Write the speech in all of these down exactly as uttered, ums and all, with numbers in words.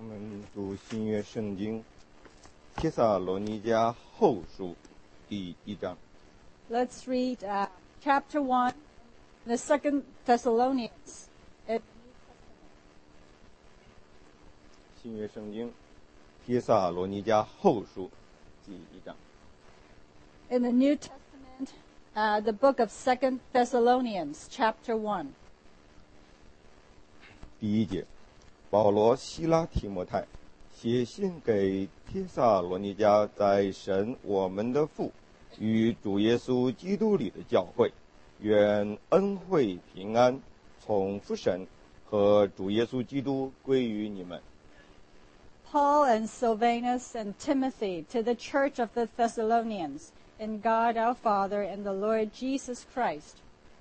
我们读新约圣经帖撒罗尼迦后书第一章。 Let's read uh, chapter one, the second Thessalonians. It, 新约圣经帖撒罗尼迦后书第一章。 in the New Testament, uh, the book of Second Thessalonians, chapter one. 第一节，保罗、希拉、提摩太写信给帖撒罗尼迦在神我们的父与主耶稣基督里的教会，愿恩惠平安从父神和主耶稣基督归于你们。 Paul and Silvanus and Timothy to the church of the Thessalonians, in God our Father and the Lord Jesus Christ.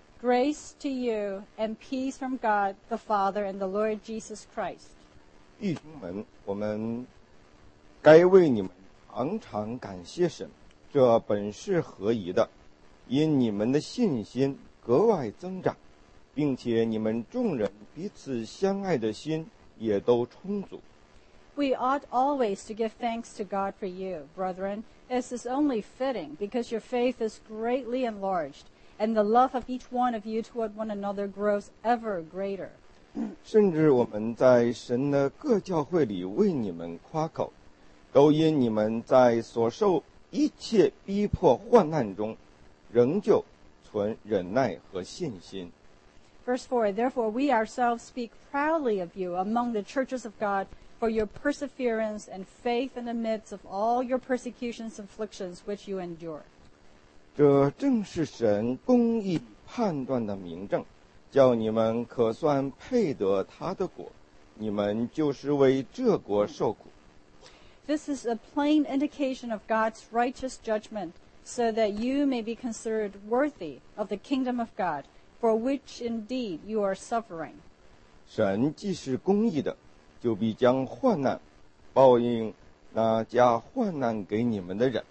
Grace to you and peace from God the Father and the Lord Jesus Christ. 弟兄们，我们该为你们常常感谢神，这本是合宜的，因你们的信心格外增长，并且你们众人彼此相爱的心也都充足。 We ought always to give thanks to God for you, brethren, as is only fitting, because your faith is greatly enlarged, and the love of each one of you toward one another grows ever greater. 甚至我们在神的各教会里为你们夸口，都因你们在所受一切逼迫患难中，仍旧存忍耐和信心。 Verse four, Therefore we ourselves speak proudly of you among the churches of God, for your perseverance and faith in the midst of all your persecutions and afflictions which you endure. 这正是神公义判断的明证，叫你们可算配得他的果，你们就是为这国受苦。 This is a plain indication of God's righteous judgment, so that you may be considered worthy of the kingdom of God, for which indeed you are suffering. 神既是公义的，就必将患难报应那加患难给你们的人。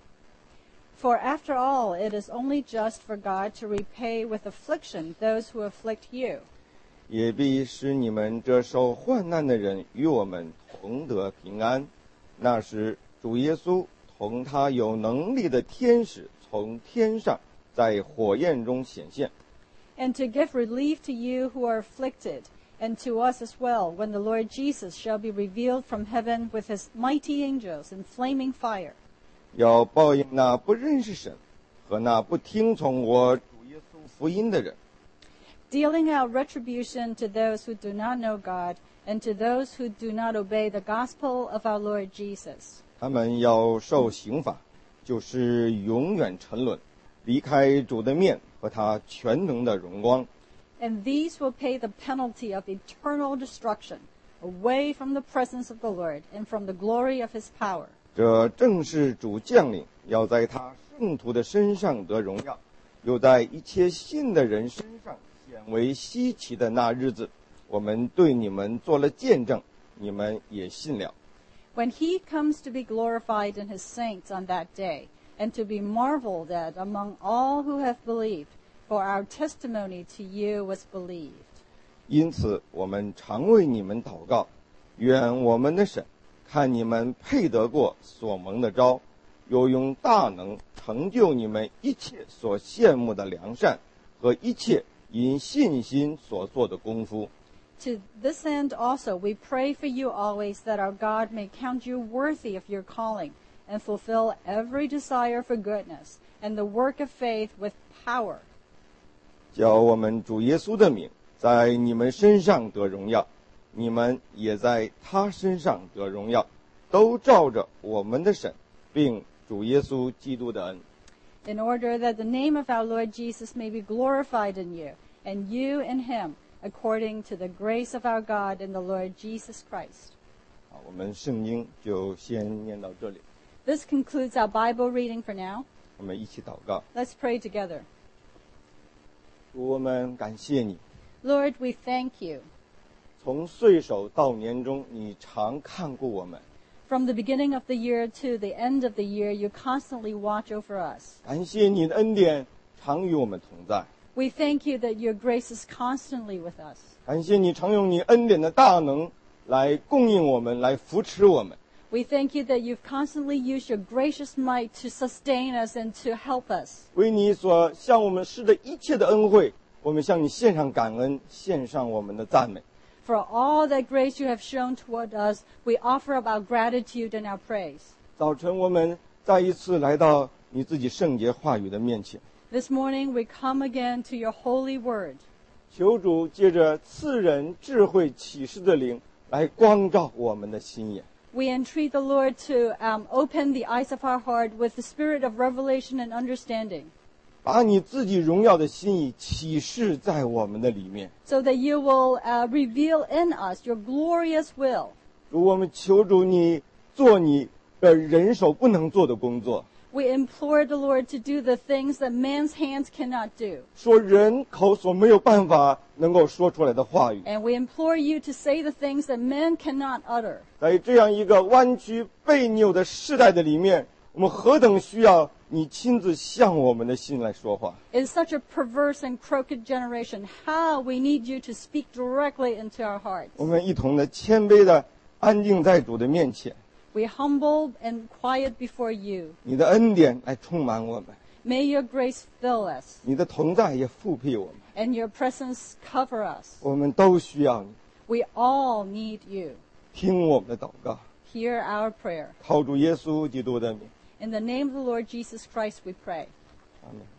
For after all, it is only just for God to repay with affliction those who afflict you. 也必使你们这受患难的人与我们同得平安。那时，主耶稣同他有能力的天使从天上在火焰中显现。 And to give relief to you who are afflicted, and to us as well, when the Lord Jesus shall be revealed from heaven with his mighty angels in flaming fire. 要报应那不认识神和那不听从我主耶稣福音的人。 Dealing out retribution to those who do not know God, and to those who do not obey the gospel of our Lord Jesus. 他们要受刑罚，就是永远沉沦，离开主的面和他全能的荣光。 And these will pay the penalty of eternal destruction, away from the presence of the Lord and from the glory of his power. 这正是主降临，要在他圣徒的身上得荣耀，又在一切信的人身上显为稀奇的那日子，我们对你们做了见证，你们也信了。 When he comes to be glorified in his saints on that day, and to be marveled at among all who have believed, for our testimony to you was believed. 因此，我们常为你们祷告，愿我们的神看你们配得过所蒙的招，又用大能成就你们一切所羡慕的良善和一切因信心所做的功夫。 To this end also we pray for you always, that our God may count you worthy of your calling, and fulfill every desire for goodness, and the work of faith with power. 叫我们主耶稣的名在你们身上得荣耀，你们也在他身上得荣耀，都照着我们的神，并主耶稣基督的恩。 In order that the name of our Lord Jesus may be glorified in you, and you in him, according to the grace of our God and the Lord Jesus Christ. 好，我们圣经就先念到这里， This concludes our Bible reading for now. 我们一起祷告。 Let's pray together. 主，我们感谢你， Lord, we thank you. 从岁首到年终，你常看顾我们。 From the beginning of the year to the end of the year, you constantly watch over us. 感谢你的恩典常与我们同在， We thank you that your grace is constantly with us. 感谢你常用你恩典的大能来供应我们，来扶持我们。 We thank you that you've constantly used your gracious might to sustain us and to help us. 为你所向我们施的一切的恩惠，我们向你献上感恩，献上我们的赞美。 For all that grace you have shown toward us, we offer up our gratitude and our praise. 早晨我们再一次来到你自己圣洁话语的面前， This morning we come again to your holy word. 求主借着赐人智慧启示的灵来光照我们的心眼。 We entreat the Lord to um, open the eyes of our heart with the spirit of revelation and understanding, 把你自己荣耀的心意启示在我们的里面。 so that you will uh, reveal in us your glorious will. 主，我们求主你做你的人手不能做的工作， We implore the Lord to do the things that man's hands cannot do. 说人口所没有办法能够说出来的话语。 And we implore you to say the things that men cannot utter. 在这样一个弯曲背扭的世代的里面，我们何等需要你亲自向我们的心来说话。 In such a perverse and crooked generation, how we need you to speak directly into our hearts. 我们一同的谦卑的安静在主的面前， We humble and quiet before you. 你的恩典来充满我们， May your grace fill us 你的同在也复辟我们， and your presence cover us. 我们都需要你。 We all need you. 听我们的祷告， Hear our prayer. 靠主耶稣基督的名， In the name of the Lord Jesus Christ we pray. 阿门。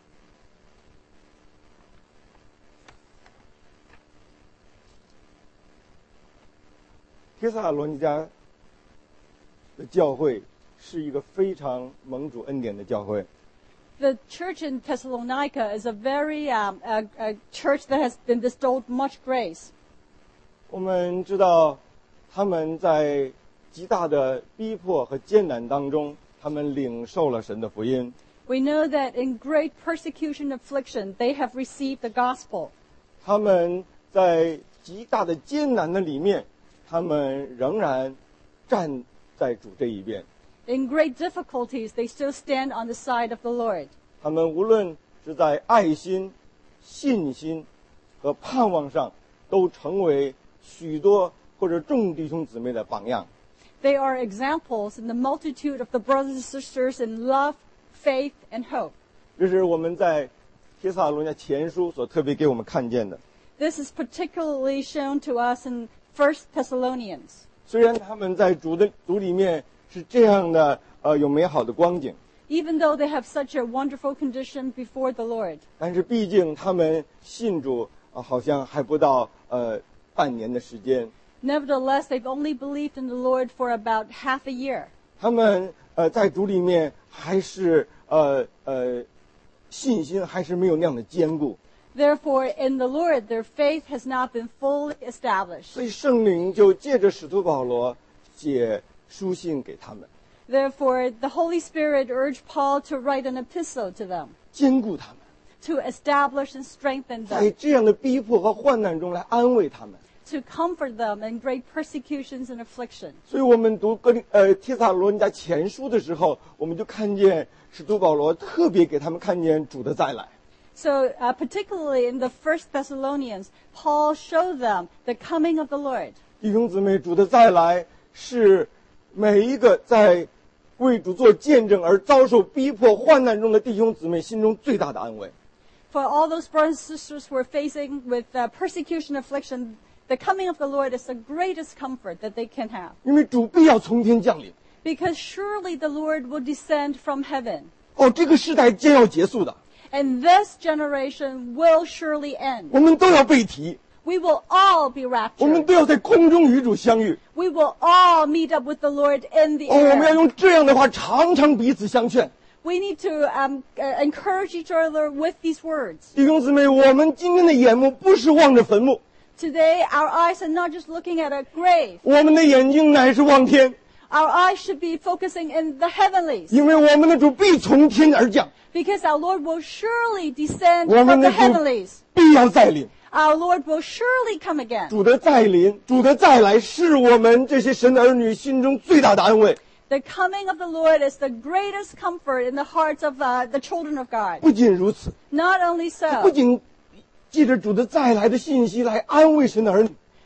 帖撒罗尼迦的教会是一个非常蒙主恩典的教会。 The church in Thessalonica is a very um, a, a church that has been bestowed much grace. 我们知道，他们在极大的逼迫和艰难当中，他们领受了神的福音。 We know that in great persecution and affliction, they have received the gospel. 他们在极大的艰难的里面，他们仍然站在主这一边。 In great difficulties, they still stand on the side of the Lord. 他们无论是在爱心、信心和盼望上，都成为许多或者众弟兄姊妹的榜样。 They are examples in the multitude of the brothers and sisters in love, faith, and hope. 这是我们在帖撒罗尼迦前书所特别给我们看见的。 This is particularly shown to us in First Thessalonians. 虽然他们在主的主里面是这样的，呃，有美好的光景， Even though they have such a wonderful condition before the Lord, 但是毕竟他们信主啊、呃好像还不到呃半年的时间。 nevertheless, they've only believed in the Lord for about half a year. 他们呃在主里面还是呃呃信心还是没有那样的坚固， Therefore, in the Lord, their faith has not been fully established. 所以圣灵就借着使徒保罗写书信给他们， Therefore, the Holy Spirit urged Paul to write an epistle to them, 坚固他们， to establish and strengthen 在 them, 这样的逼迫和患难中来安慰他们。 to comfort them in great persecutions and affliction. 所以我们读哥林呃帖撒罗尼迦前书的时候，我们就看见使徒保罗特别给他们看见主的再来。 So, uh, particularly in the First Thessalonians, Paul showed them the coming of the Lord. 弟兄姊妹，主的再来是每一个在为主做见证而遭受逼迫患难中的弟兄姊妹心中最大的安慰。 For all those brothers and sisters who are facing with uh, persecution and affliction, the coming of the Lord is the greatest comfort that they can have. 因为主必要从天降临。 Because surely the Lord will descend from heaven. 哦，这个时代将要结束的， And this generation will surely end. 我们都要被提， We will all be 我们 raptured. 都要在空中与主相遇。 We will all meet up with the Lord in the 哦，我们要 air. 用这样的话常常彼此相劝。 We need to um, uh, encourage each other with these words. 弟兄姊妹，我们今天的眼目不是望着坟墓， Today, our eyes are not just looking at a grave. 我们的眼睛乃是望天， Our eyes should be focusing in the heavenlies. 因为我们的主必从天而降， Because our Lord will surely descend 我 from 们 the 的主 heavenlies. 必要再临。 Our Lord will surely come again. 主的再临，主的再来，是我们这些神的儿女心中最大的安慰。 The coming of the Lord is the greatest comfort in the hearts of uh, the children of God. 不仅如此， Not only 不 so, 仅借着主的再来的信息来安慰神的儿女，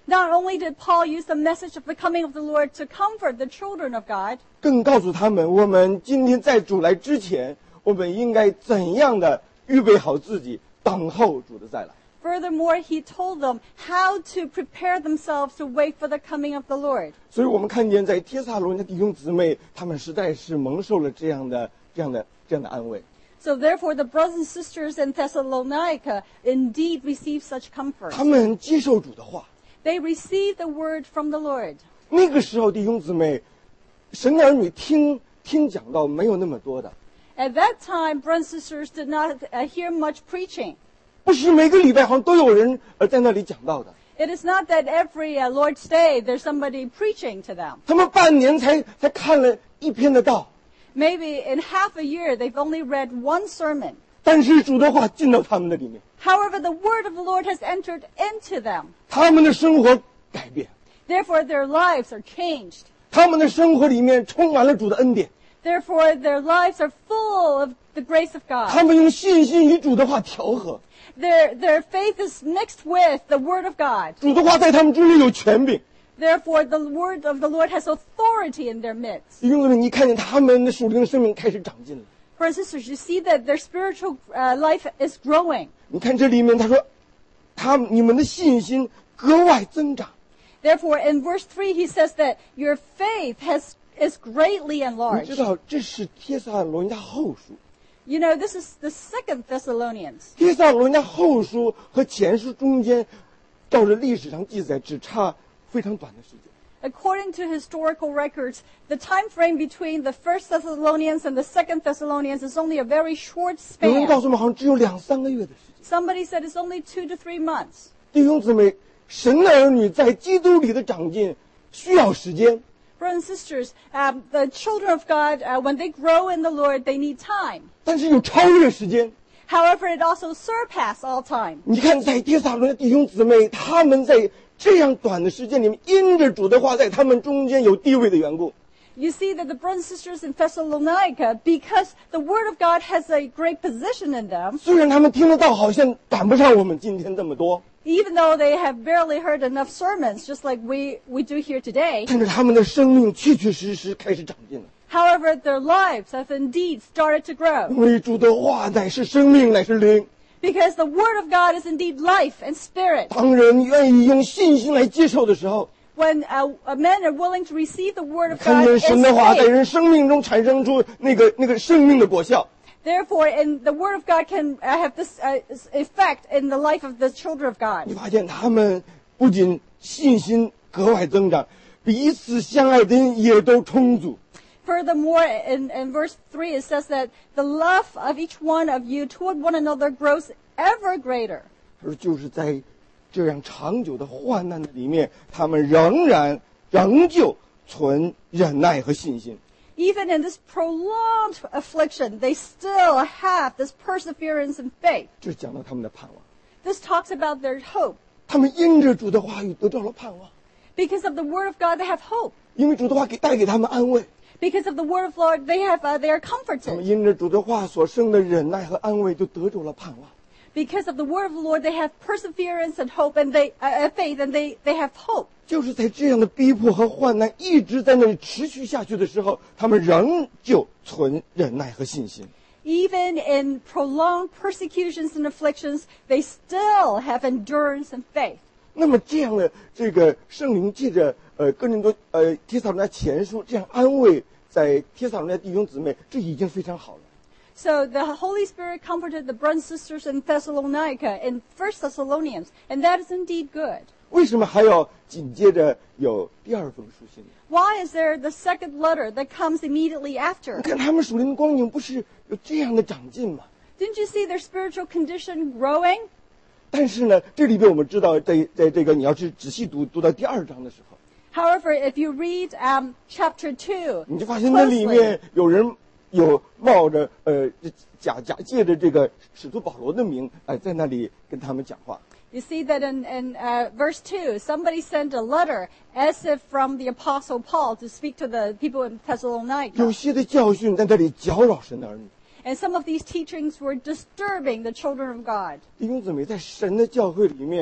Not only did Paul use the message of the coming of the Lord to comfort the children of God, 更告诉他们，我们今天在主来之前，我们应该怎样的预备好自己，等候主的再来。 furthermore, he told them how to prepare themselves to wait for the coming of the Lord. 所以我们看见在帖撒罗尼迦弟兄姊妹，他们实在是蒙受了这样的、这样的、这样的安慰。 So therefore, the brothers and sisters in Thessalonica indeed received such comfort. 他们接受主的话。 They received the word from the Lord. 那个时候，弟兄姊妹，神的儿女听听讲道没有那么多的。 At that time, brothers and sisters did not uh, hear much preaching. 不是每个礼拜好像都有人呃在那里讲道的。 It is not that every uh, Lord's Day there's somebody preaching to them. 他们半年才才看了一篇的道。 Maybe in half a year they've only read one sermon. 但是主的话进到他们的里面。 However, the word of the Lord has entered into them. 他们的生活改变。 Therefore, their lives are changed. 他们的生活里面充满了主的恩典。 Therefore, their lives are full of the grace of 他 God. 们用信心与主的话调和。 Their, their faith is mixed with the word of God. 主的话在他们之间有权柄。 Therefore, the word of the Lord has authority in their midst. 弟兄姊妹，你看见他们的属灵生命开始长进了。 Brothers and sisters, you see that their spiritual uh, life is growing. 你看这里面他说，他你们的信心格外增长。 Therefore, in verse three, he says that your faith has is greatly 你 enlarged. 知道这是帖撒罗尼迦后书。 You know, this is the second Thessalonians. 帖撒罗尼迦后书和前书中间，照着历史上记载，只差非常短的时间。 According to historical records, the time frame between the first Thessalonians and the second Thessalonians is only a very short 有人告 span. 诉我们，好像只有两三个月的时间。 Somebody said it's only two to three months. 弟兄姊妹，神的儿女在基督里的长进需要时间。 Brothers and sisters, um, the children of God, uh, when they grow in the Lord, they need time. 但是有超越时间。 However, it also surpasses all time. 你看，在帖撒罗尼迦弟兄姊妹，他们在这样短的时间里面，因着主的话在他们中间有地位的缘故， You see that the brothers and sisters in Thessalonica, because the Word of God has a great position in them, 虽然他们听得到，好像赶不上我们今天这么多， even though they have barely heard enough sermons, just like we, we do here today, 但是他们的生命确确实实开始长进了。 however, their lives have indeed started to grow. 因为主的话乃是生命，乃是灵。 Because the Word of God is indeed life and spirit. 当人愿意用信心来接受的时候， When uh, uh, men are willing to receive the Word of 看 God 见 in 神的话在 faith, 人生命中产生出那个那个生命的果效。 therefore, and the Word of God can uh, have this uh, effect in the life of the children of 你 God. 发现他们不仅信心格外增长，彼此相爱的人也都充足。 Furthermore, in, in verse three, it says that the love of each one of you toward one another grows ever greater. 而就是在这样长久的患难的里面，他们仍然仍旧存忍耐和信心。 Even in this prolonged affliction, they still have this perseverance and faith. 这讲到他们的盼望， This talks about their hope. 他们因着主的话语得到了盼望， Because of the Word of God, they have hope. 因为主的话给带给他们安慰。 Because of the Word of Lord, they have uh, they are 他们 comforted. 因着主的话所生的忍耐和安慰，就得着了盼望。 Because of the Word of the Lord, they have perseverance and hope, and they uh, uh, faith, and they they have hope. 就是在这样的逼迫和患难一直在那里持续下去的时候，他们仍旧存忍耐和信心。 Even in prolonged persecutions and afflictions, they still have endurance and faith. 那么这样的这个圣灵借着呃哥林多呃帖撒罗尼迦前书这样安慰在帖撒罗尼迦弟兄姊妹，这已经非常好了。 So the Holy Spirit comforted the brothers and sisters in Thessalonica in First Thessalonians, and that is indeed good. 为什么还要紧接着有第二封书信呢？ Why is there the second letter that comes immediately 你 after? 看他们属灵的光景不是有这样的长进吗？ Didn't you see their spiritual condition growing? 但是呢，这里边我们知道，在在这个你要是仔细读读到第二章的时候， However, if you read um, chapter two 你就发现那里 closely, 面有人有冒着呃假假借着这个使徒保罗的名，哎、在那里跟他们讲话。 you see that in, in uh, verse two, somebody sent a letter as if from the Apostle Paul to speak to the people in 有 Thessalonica. 些的教训在这里搅扰神的儿女。 And some of these teachings were disturbing the children of God. 弟兄姊妹，在神的教会里面，不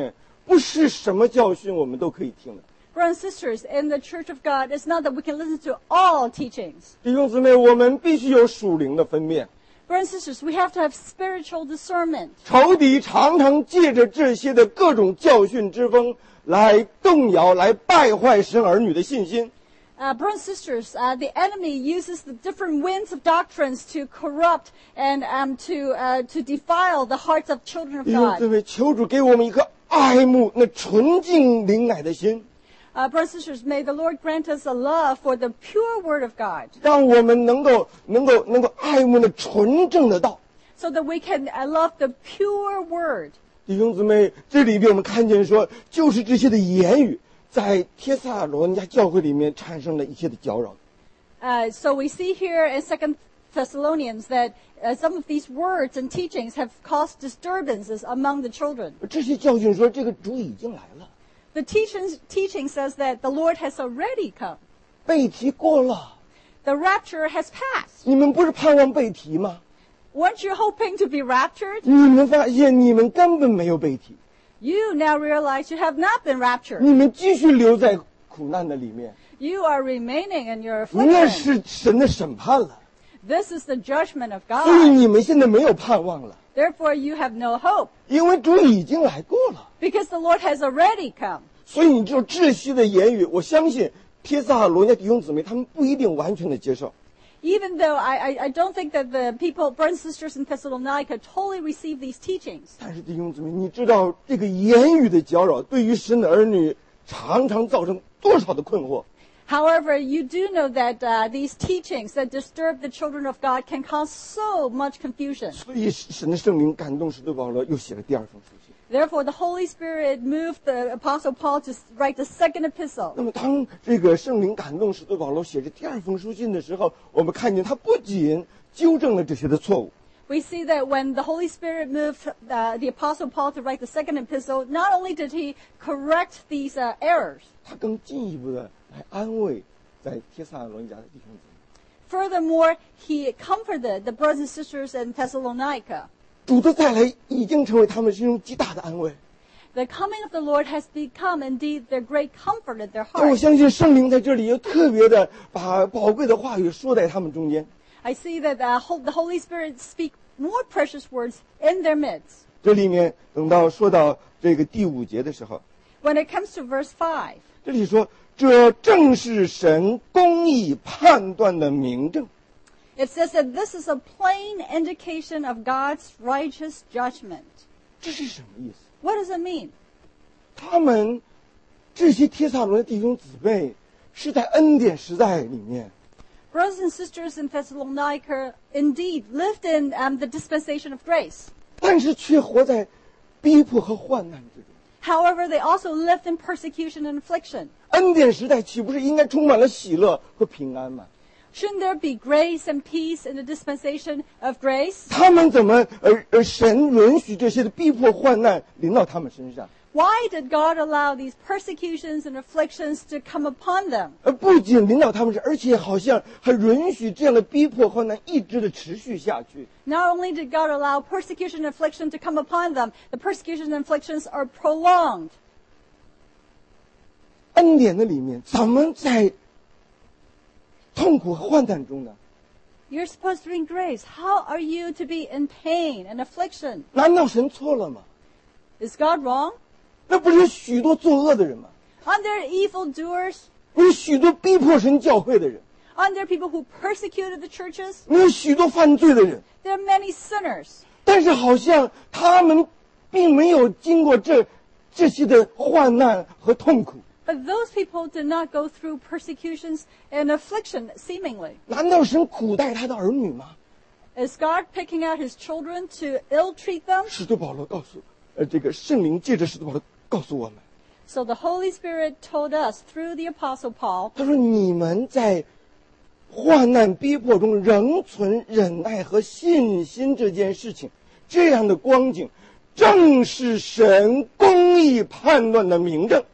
不是什么教训我们都可以听的。 Brothers and sisters, in the Church of God, it's not that we can listen to all teachings. 弟兄姊妹，我们必须有属灵的分辨。 Brothers and sisters, we have to have spiritual discernment. 仇敌常常借着这些的各种教训之风来动摇、来败坏神儿女的信心。 Uh, brothers and sisters, uh, the enemy uses the different winds of doctrines to corrupt and um, to uh, to defile the hearts of children of 弟兄姊 God. 妹，求主给我们一颗爱慕那纯净灵奶的心， Uh, brothers and sisters, may the Lord grant us a love for the pure Word of God, 让我们能够能够能够爱慕那纯正的道。 so that we can uh, love the pure Word. 弟兄姊妹，这里边我们看见说，就是这些的言语，在帖撒罗尼迦教会里面产生了一些的搅扰。 Uh, so we see here in Second Thessalonians that uh, some of these words and teachings have caused disturbances among the children. 这些教训说，这个主已经来了， The teaching, teaching says that the Lord has already come. 被提过了。 The rapture has passed. 你们不是盼望被提吗？ Weren't you hoping to be raptured? 你们发现你们根本没有被提， You now realize you have not been raptured. 你们继续留在苦难的里面， You are remaining in your 那 affliction. 是神的审判了。 This is the judgment of 所以 God. 你们现在没有盼望了， Therefore, you have no hope 因为主已经来过了。 because the Lord has already come. 所以你这种窒息的言语，我相信帖撒罗尼迦弟兄姊妹他们不一定完全的接受。 Even though I, I, I don't think that the people, brothers and sisters in Thessalonica, totally receive these teachings. 但是弟兄姊妹，你知道这个言语的搅扰对于神的儿女常常造成多少的困惑？ However, you do know that uh, these teachings that disturb the children of God can cause so much confusion. 所以神的圣灵感动使徒保罗又写了第二封书信。 Therefore, the Holy Spirit moved the Apostle Paul to write the second epistle. 那么当这个圣灵感动使徒保罗写这第二封书信的时候，我们看见他不仅纠正了这些的错误， We see that when the Holy Spirit moved uh, the Apostle Paul to write the second epistle, not only did he correct these uh, errors, 他更进一步的来安慰在帖撒罗尼迦的弟兄姊妹。 furthermore, he comforted the brothers and sisters in Thessalonica. 主的再来已经成为他们心中极大的安慰。 The coming of the Lord has become indeed their great comfort in their 但我 hearts. 相信圣灵在这里又特别的把宝贵的话语说在他们中间。 I see that uh, ho- the Holy Spirit speak more precious words in their midst. 这里面等到说到这个第五节的时候， When it comes to verse five, 这里说这正是神公义判断的明证。 it says that this is a plain indication of God's righteous judgment. 这是什么意思？ What does it mean? 他们这些帖撒罗尼迦弟兄姊妹是在恩典时代里面， Brothers and sisters in Thessalonica indeed lived in um, the dispensation of grace. 但是却活在逼迫和患难之中。 However, they also lived in persecution and affliction. 恩典时代岂不是应该充满了喜乐和平安吗？ Shouldn't there be grace and peace in the dispensation of grace? 他们怎么呃呃神允许这些的逼迫患难临到他们身上？ Why did God allow these persecutions and afflictions to come upon them? 而不仅临到他们身，而且好像还允许这样的逼迫患难一直的持续下去。 Not only did God allow persecution and affliction to come upon them, the persecutions and afflictions are prolonged. 恩典的里面，怎么在痛苦和患难中呢？ You're supposed to be in grace. How are you to be in pain and affliction? 难道神错了吗？ Is God wrong? 那不是有许多作恶的人吗？ Aren't there evildoers? 有许多逼迫神教会的人， Aren't there people who persecuted the churches? 有许多犯罪的人， There are many sinners. 但是好像他们并没有经过这这些的患难和痛苦。 But those people did not go through persecutions and affliction, seemingly. 难道神苦待他的儿女吗？ Is God picking out his children to ill-treat them? 使徒保罗告诉，呃，这个圣灵借着使徒保罗告诉我们， So the Holy Spirit told us through the Apostle Paul, 他说你们在患难逼迫中仍存忍耐和信心这件事情，这样的光景，正是神公义判断的明证。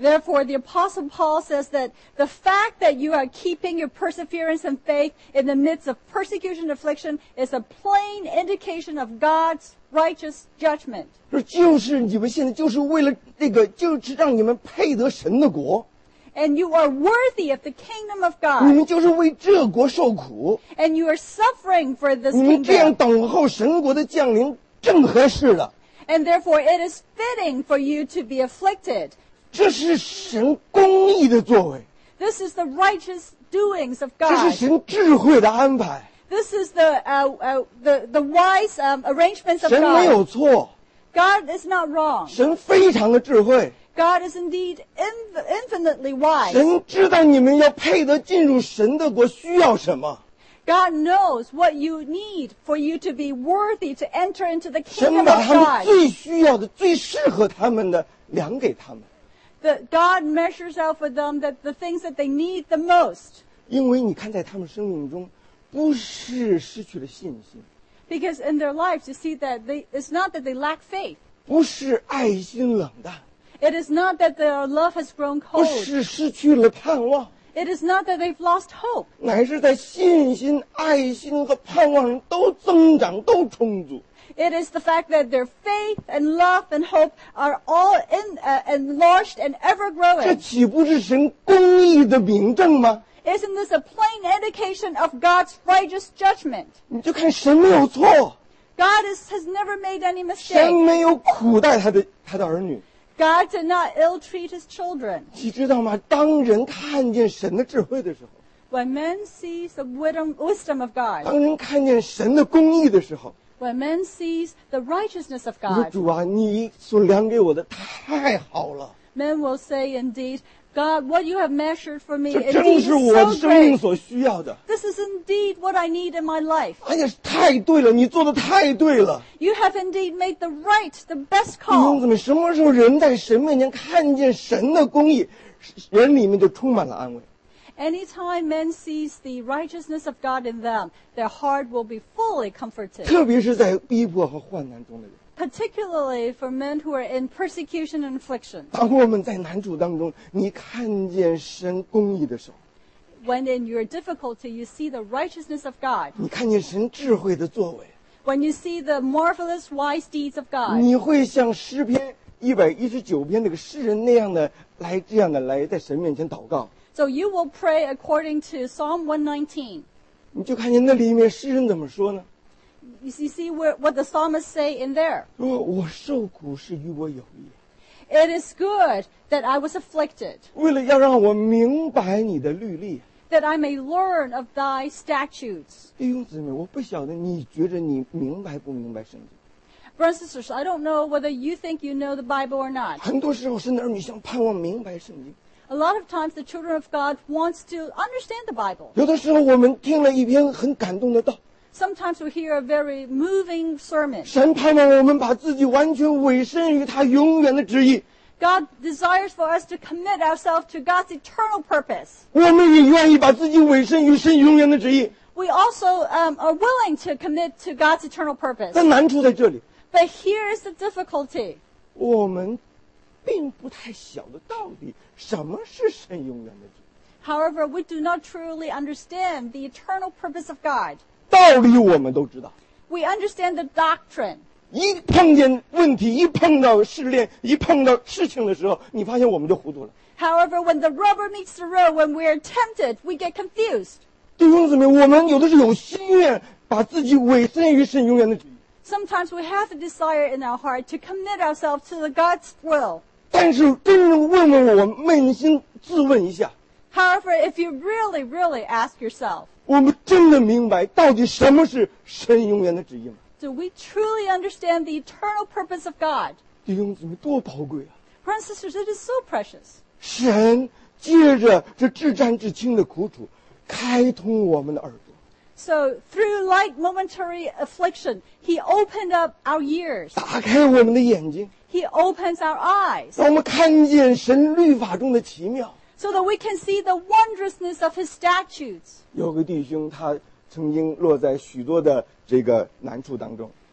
Therefore, the Apostle Paul says that the fact that you are keeping your perseverance and faith in the midst of persecution and affliction is a plain indication of God's righteous judgment. 说就是你们现在就是为了这个，就是让你们配得神的国， And you are worthy of the kingdom of 你 God. 们就是为这国受苦， And you are suffering for this 你们这样 kingdom. 等候神国的降临正合适的。 And therefore, it is fitting for you to be afflicted. 这是神公义的作为， This is the righteous doings of 这是 God. 神智慧的安排。 This is the uh, uh, the the wise um, arrangements of 神没有 God. 错， God is not wrong. 神非常的智慧， God is indeed inf- infinitely wise. 神知道你们要配得进入神的国需要什么， God knows what you need for you to be worthy to enter into the 神 kingdom 把 of 他们 God. 最需要的、最适合他们的量给他们。 The, God measures out for them that the things that they need the most. 因为你看，在他们生命中，不是失去了信心， Because in their lives, you see that they, it's not that they lack faith. 不是爱心冷淡， It is not that their love has grown 不 cold. 是失去了盼望， It is not that they've lost hope. 乃是在信心、爱心和盼望上都增长、都充足。 It is the fact that their faith and love and hope are all in, uh, enlarged and ever 这 growing. 岂不是神公义的明证吗？ Isn't this a plain indication of God's righteous judgment? 你就看神没有错， God is, has never made any 神 mistake. 没有苦待他的他的儿女。 God did not ill-treat his children. 你知道吗？当人看见神的智慧的时候， When man sees the wisdom wisdom of God, 当人看见神的公义的时候， when man sees the righteousness of 我说 God, 主啊，你所量给我的太好了， men will say indeed, God, what you have measured for me 这 indeed 正 is 是我的 so 生命 great. 所需要的。 This is indeed what I need in my life. 哎呀，太对了，你做的太对了。 You have indeed made the right, the best 弟兄 call. 姊妹，什么时候人在神面前看见神的公义，人里面就充满了安慰。 Anytime man sees the righteousness of God in them, their heart will be fully comforted. 特别是在逼迫和患难中的人， Particularly for men who are in persecution and affliction. 当我们在难处当中，你看见神公义的手， When in your difficulty you see the righteousness of God. 你看见神智慧的作为， When you see the marvelous wise deeds of God. 你会像诗篇一百一十九篇那个诗人那样的来这样的来在神面前祷告。 So you will pray according to Psalm one nineteen. 你就看见那里面诗人怎么说呢？ You see, see where, what the psalmists say in there. 说我受苦是与我有益， It is good that I was afflicted, 为了要让我明白你的律例。 that I may learn of thy statutes. 弟兄姊妹，我不晓得你觉着你明白不明白圣经。 Brothers and sisters, I don't know whether you think you know the Bible or not. 很多时候，神的儿女想盼望明白圣经。 A lot of times the children of God wants to understand the Bible. 有的时候，我们听了一篇很感动的道， Sometimes we hear a very moving sermon. 神盼望我们把自己完全委身于他永远的旨意。 God desires for us to commit ourselves to God's eternal purpose. 我们也愿意把自己委身于神永远的旨意。 We also um, are willing to commit to God's eternal purpose. 但难处在这里， But here is the difficulty. 我们并不太晓得到底什么是神永远的旨意。 However, we do not truly understand the eternal purpose of God. 道理我们都知道， We understand the doctrine. 一碰见问题，一碰到试炼，一碰到事情的时候，你发现我们就糊涂了。 However, when the rubber meets the road, when we are tempted, we get confused. 弟兄姊妹，我们有的是有心愿把自己委身于神永远的旨意， Sometimes we have a desire in our heart to commit ourselves to the God's will. 但是真正问问我，扪心自问一下， However, if you really, really ask yourself, 我们真的明白到底什么是神永远的旨意吗？ do we truly understand the eternal purpose of God? 弟兄姊妹，多宝贵啊！ Brothers and sisters, it is so precious. 神借着这至战至轻的苦楚，开通我们的耳朵， So through light momentary affliction, He opened up our ears. 打开我们的眼睛， He opens our eyes 让我们看见神律法中的奇妙。 so that we can see the wondrousness of His statutes. 有个弟兄，他曾经落在许多的这个难处当中，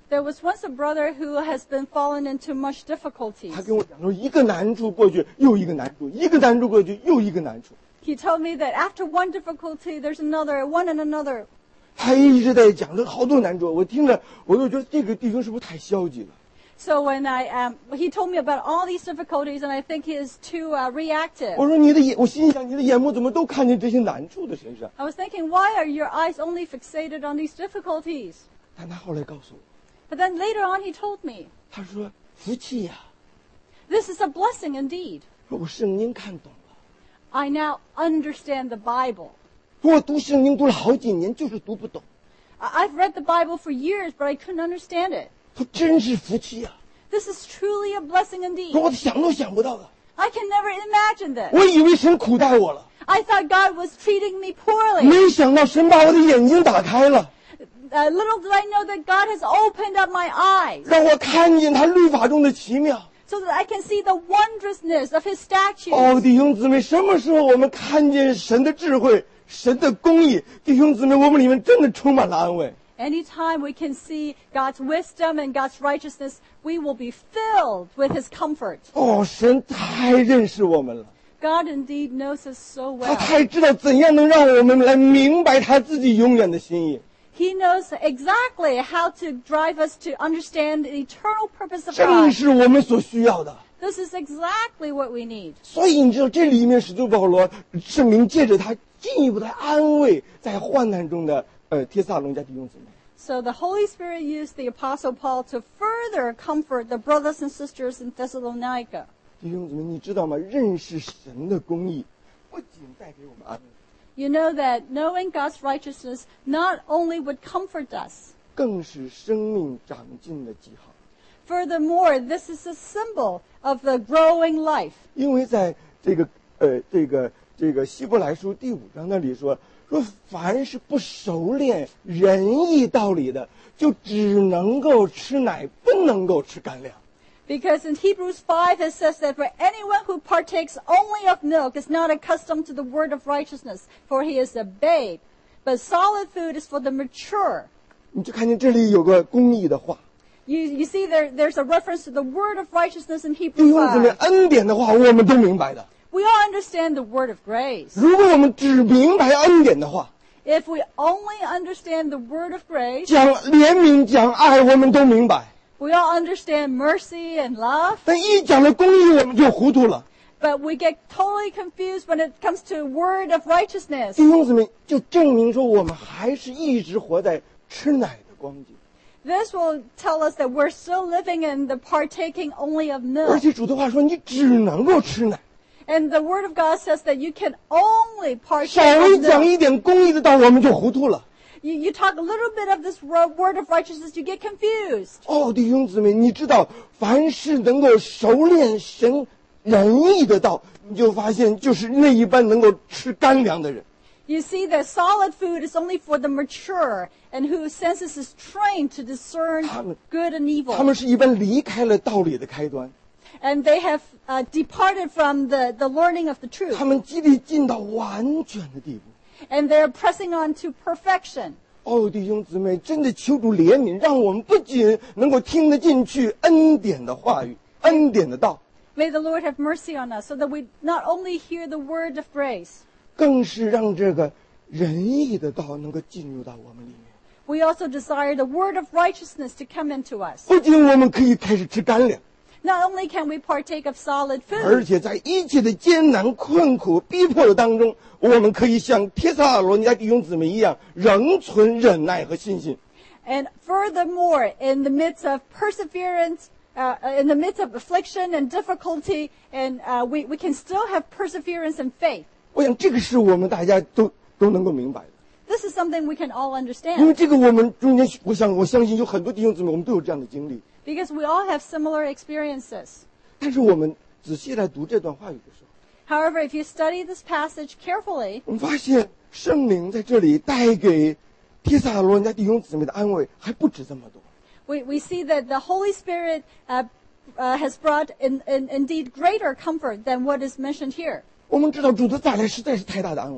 There was once a brother who has been fallen into much difficulties. 他跟我讲说，一个难处过去又一个难处，一个难处过去又一个难处。 He told me that after one difficulty, there's another, one and another. 他一直在讲这好多难处，我听着我就觉得这个弟兄是不是太消极了？ So when I, um, he told me about all these difficulties, and I think he is too uh, reactive. 我说你的眼，我心想你的眼目怎么都看见这些难处的身上？ I was thinking, why are your eyes only fixated on these difficulties? 但他后来告诉我， But then later on, he told me, 他说福气呀、 this is a blessing indeed. 说我圣经看懂了， I now understand the Bible. 说我读圣经读了好几年，就是读不懂。 I- I've read the Bible for years, but I couldn't understand it. 说真是福气呀、 This is truly a blessing 说 indeed. 我想都想不到的。 I can never imagine this. 我以为神苦待我了， I thought God was treating me poorly. 没想到神把我的眼睛打开了， Uh, little did I know that God has opened up my eyes 让我看见他律法中的奇妙。 so that I can see the wondrousness of His statutes. 哦，弟兄姊妹，什么时候我们看见神的智慧、神的公义？弟兄姊妹，我们里面真的充满了安慰。 Anytime we can see God's wisdom and God's righteousness, we will be filled with His comfort. 哦，神太认识我们了， God indeed knows us so 他 well. 太知道怎样能让我们来明白他自己永远的心意。 He knows exactly how to drive us to understand the eternal purpose of 正 God. 是我们所需要的。 This is exactly what we need. 所以你知道，这里面使徒保罗圣灵借着他进一步的安慰在患难中的呃帖撒罗尼迦弟兄姊妹。 So the Holy Spirit used the Apostle Paul to further comfort the brothers and sisters in Thessalonica. 弟兄姊妹，你知道吗？认识神的公义，不仅带给我们安慰， You know that knowing God's righteousness not only would comfort us, 更是生命长进的记号。 furthermore, this is a symbol of the growing life. 因为在这个呃这个这个希伯来书第五章那里说说，凡是不熟练仁义道理的，就只能够吃奶，不能够吃干粮。 Because in Hebrews five it says that for anyone who partakes only of milk is not accustomed to the word of righteousness, for he is a babe. But solid food is for the mature. 你就看见这里有个公义的话， You, you see there, there's a reference to the word of righteousness in 弟 Hebrews 兄姊妹， five. 恩典的话我们都明白的。 We all understand the word of grace. 如果我们只明白恩典的话， If we only understand the word of grace, 讲怜悯、讲爱，我们都明白。 we all understand mercy and love, 但一讲了公义，我们就糊涂了。 but we get totally confused when it comes to word of righteousness. 弟兄姊妹，就证明说我们还是一直活在吃奶的光景。 This will tell us that we're still living in the partaking only of 而 milk. 且主的话说，你只能够吃奶。 And the word of God says that you can only 稍 partake 微 of 讲 milk. 一点公义的道，我们就糊涂了。 You, you talk a little bit of this ro- word of righteousness, you get confused. 哦，弟兄姊妹，你知道，凡是能够熟练神仁义的道，你就发现就是那一般能够吃干粮的人。 You see that solid food is only for the mature and whose senses is trained to discern 他们- good and 他们 evil. 是一般离开了道理的开端， And they have uh, departed from the, the learning of the truth. 他们激励进到完全的地步。 And they're pressing on to perfection. 哦，弟兄姊妹，真的求主怜悯，让我们不仅能够听得进去恩典的话语、恩典的道， May the Lord have mercy on us so that we not only hear the word of grace, 更是让这个仁义的道能够进入到我们里面。 we also desire the word of righteousness to come into us. 不仅我们可以开始吃干粮， Not only can we partake of solid 而 food, 且在一切的艰难困苦逼迫的当中，我们可以像帖撒罗尼迦弟兄姊妹一样，仍存忍耐和信心。 and furthermore, in the midst of perseverance, uh, in the midst of affliction and difficulty, and uh, we, we can still have perseverance and faith. 我想这个是我们大家都都能够明白的， This is something we can all 因为 understand 这个我们中间，我想我相信有很多弟兄姊妹，我们都有这样的经历。 because we all have similar experiences. 但是我们仔细来读这段话语的时候， However, if you study this passage carefully, 我们发现圣灵在这里带给帖撒罗尼迦弟兄姊妹的安慰还不止这么多。 we, we see that the Holy Spirit uh, uh, has brought in, in, indeed greater comfort than what is mentioned here. 我们知道主的再来实在是太大的安慰，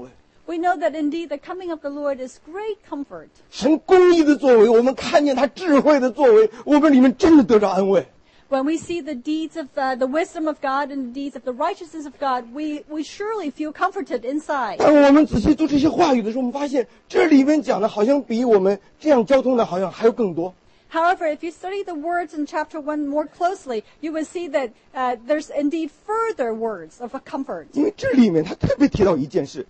We know that indeed the coming of the Lord is great comfort. 神公义的作为，我们看见他智慧的作为，我们里面真的得着安慰。 When we see the deeds of uh, the wisdom of God and the deeds of the righteousness of God, we, we surely feel comforted inside. 当我们仔细读这些话语的时候，我们发现这里面讲的好像比我们这样交通的好像还要更多。 However, if you study the words in chapter one more closely, you will see that uh, there's indeed further words of a comfort. 因为这里面他特别提到一件事，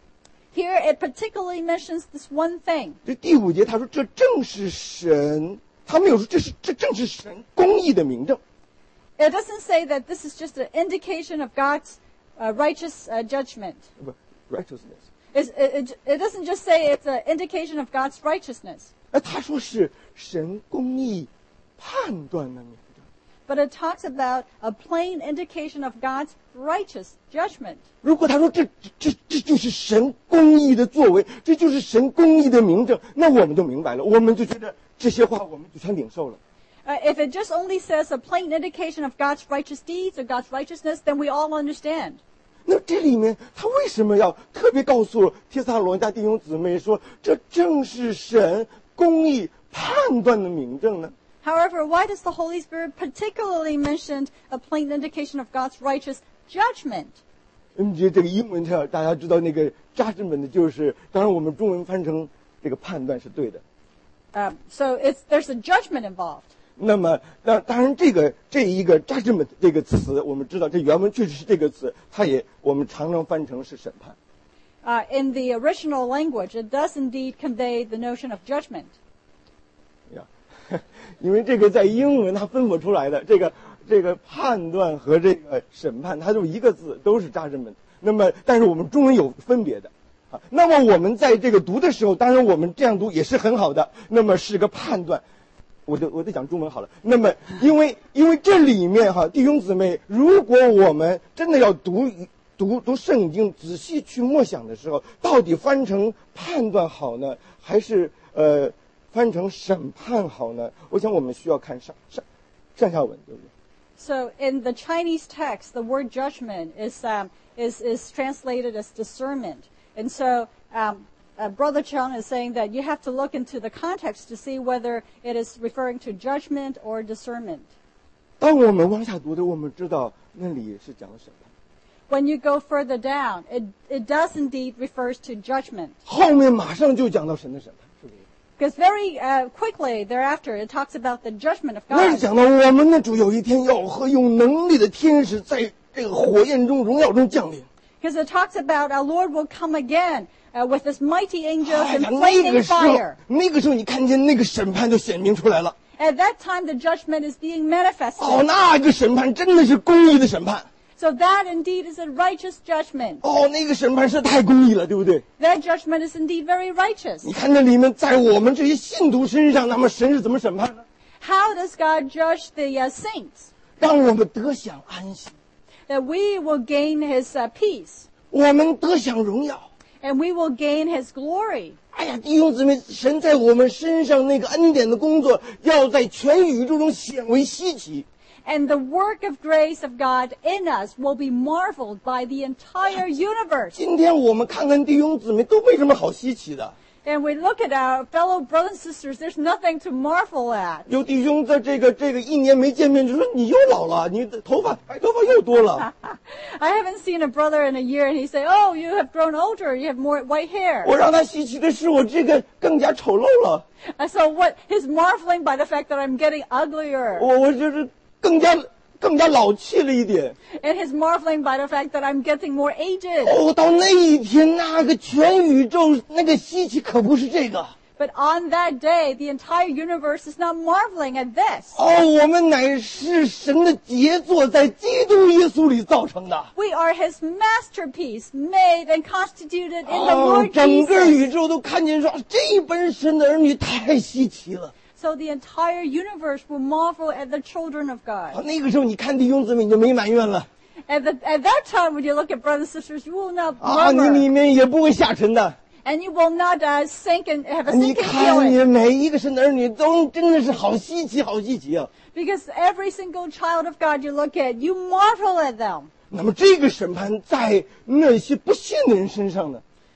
Here it particularly mentions this one thing. 这第五节他说这正是神，他没有说这是这正是神公义的明证。 It doesn't say that this is just an indication of God's uh, righteous uh, judgment. 不 righteousness， It's, it, it doesn't just say it's an indication of God's righteousness, 哎，他说是神公义判断的明证。 but it talks about a plain indication of God's righteous judgment. 如果他说这这这就是神公义的作为，这就是神公义的明证，那我们就明白了，我们就觉得这些话我们就全领受了。 Uh, if it just only says a plain indication of God's righteous deeds or God's righteousness, then we all understand. 那这里面他为什么要特别告诉帖撒罗尼迦弟兄姊妹说，这正是神公义判断的明证呢？ However, why does the Holy Spirit particularly mention a plain indication of God's righteous judgment? 嗯，这这个英文上大家知道那个 judgment 的就是，当然我们中文翻成这个判断是对的。 Um, so it's, there's a judgment involved. 那么，当当然，这个这一个 judgment 这个词，我们知道这原文确实是这个词，它也我们常常翻成是审判。 Uh, in the original language, it does indeed convey the notion of judgment. 呀，因为这个在英文它分不出来的，这个这个判断和这个审判，它就一个字，都是 judgment。那么，但是我们中文有分别的。啊，那么我们在这个读的时候，当然我们这样读也是很好的。那么是个判断。 我就我在讲中文好了。那么，因为因为这里面哈，弟兄姊妹，如果我们真的要读读读圣经，仔细去默想的时候，到底翻成判断好呢，还是呃翻成审判好呢？我想我们需要看上上上下文，对不对？ So in the Chinese text, the word judgment is um, is is translated as discernment, and so. Um, Uh, Brother Chung is saying that you have to look into the context to see whether it is referring to judgment or discernment. 当我们往下读的，我们知道那里是讲审判。 When you go further down, it it does indeed refers to judgment. 后面马上就讲到神的审判，是不是？ Because very uh, quickly thereafter, it talks about the judgment of 那是 God. 讲到我们的主有一天要和有能力的天使在这个火焰中、荣耀中降临。 Because it talks about our Lord will come again uh, with his mighty angels 哎 and 呀，那 flaming 个时候 fire. 那个时候你看见那个审判就显明出来了。 At that time, the judgment is being manifested. 哦，那个审判真的是公义的审判。 So that indeed is a righteous judgment. 哦，那个审判是太公义了，对不对？ That judgment is indeed very righteous. 你看那里面，在我们这些信徒身上，那么神是怎么审判呢？ How does God judge the uh, saints? 让我们得享安息， That we will gain his uh, peace 我们得享荣耀。 and we will gain his glory. 哎呀，弟兄姊妹，神在我们身上那个恩典的工作，要在全宇宙中显为稀奇。 And the work of grace of God in us will be marveled by the entire universe. 今天我们看看弟兄姊妹都没什么好稀奇的。 And we look at our fellow brothers and sisters, there's nothing to marvel at. 有弟兄在这个这个一年没见面，就说你又老了，你的头发白头发又多了。 I haven't seen a brother in a year and he say, oh, you have grown older, you have more white hair. 我让他稀奇的是，我这个更加丑陋了。 And so what, he's marveling by the fact that I'm getting uglier. 我我就是更加更加老气了一点。 And he's marveling by the fact that I'm getting more aged. 哦，到那一天，那个全宇宙那个稀奇可不是这个。 But on that day, the entire universe is not marveling at this. 哦，我们乃是神的杰作，在基督耶稣里造成的。 We are his masterpiece, made and constituted in the 哦， Lord 整个 Jesus. 宇宙都看见说，这本神的儿女太稀奇了。 So the entire universe will marvel at the children of 啊， God. 那个时候你看弟兄姊妹，你就没埋怨了 At, the, at that time, when you look at brothers and sisters, you will not 啊，你 murmur. 里面也不会下沉的。 And you will not uh, sink and have a 你 sinking 看 feeling. 见每一个神的儿女都真的是好稀奇，好稀奇啊！ Because every single child of God you look at, you marvel at them. 那么这个审判在那些不信的人身上呢？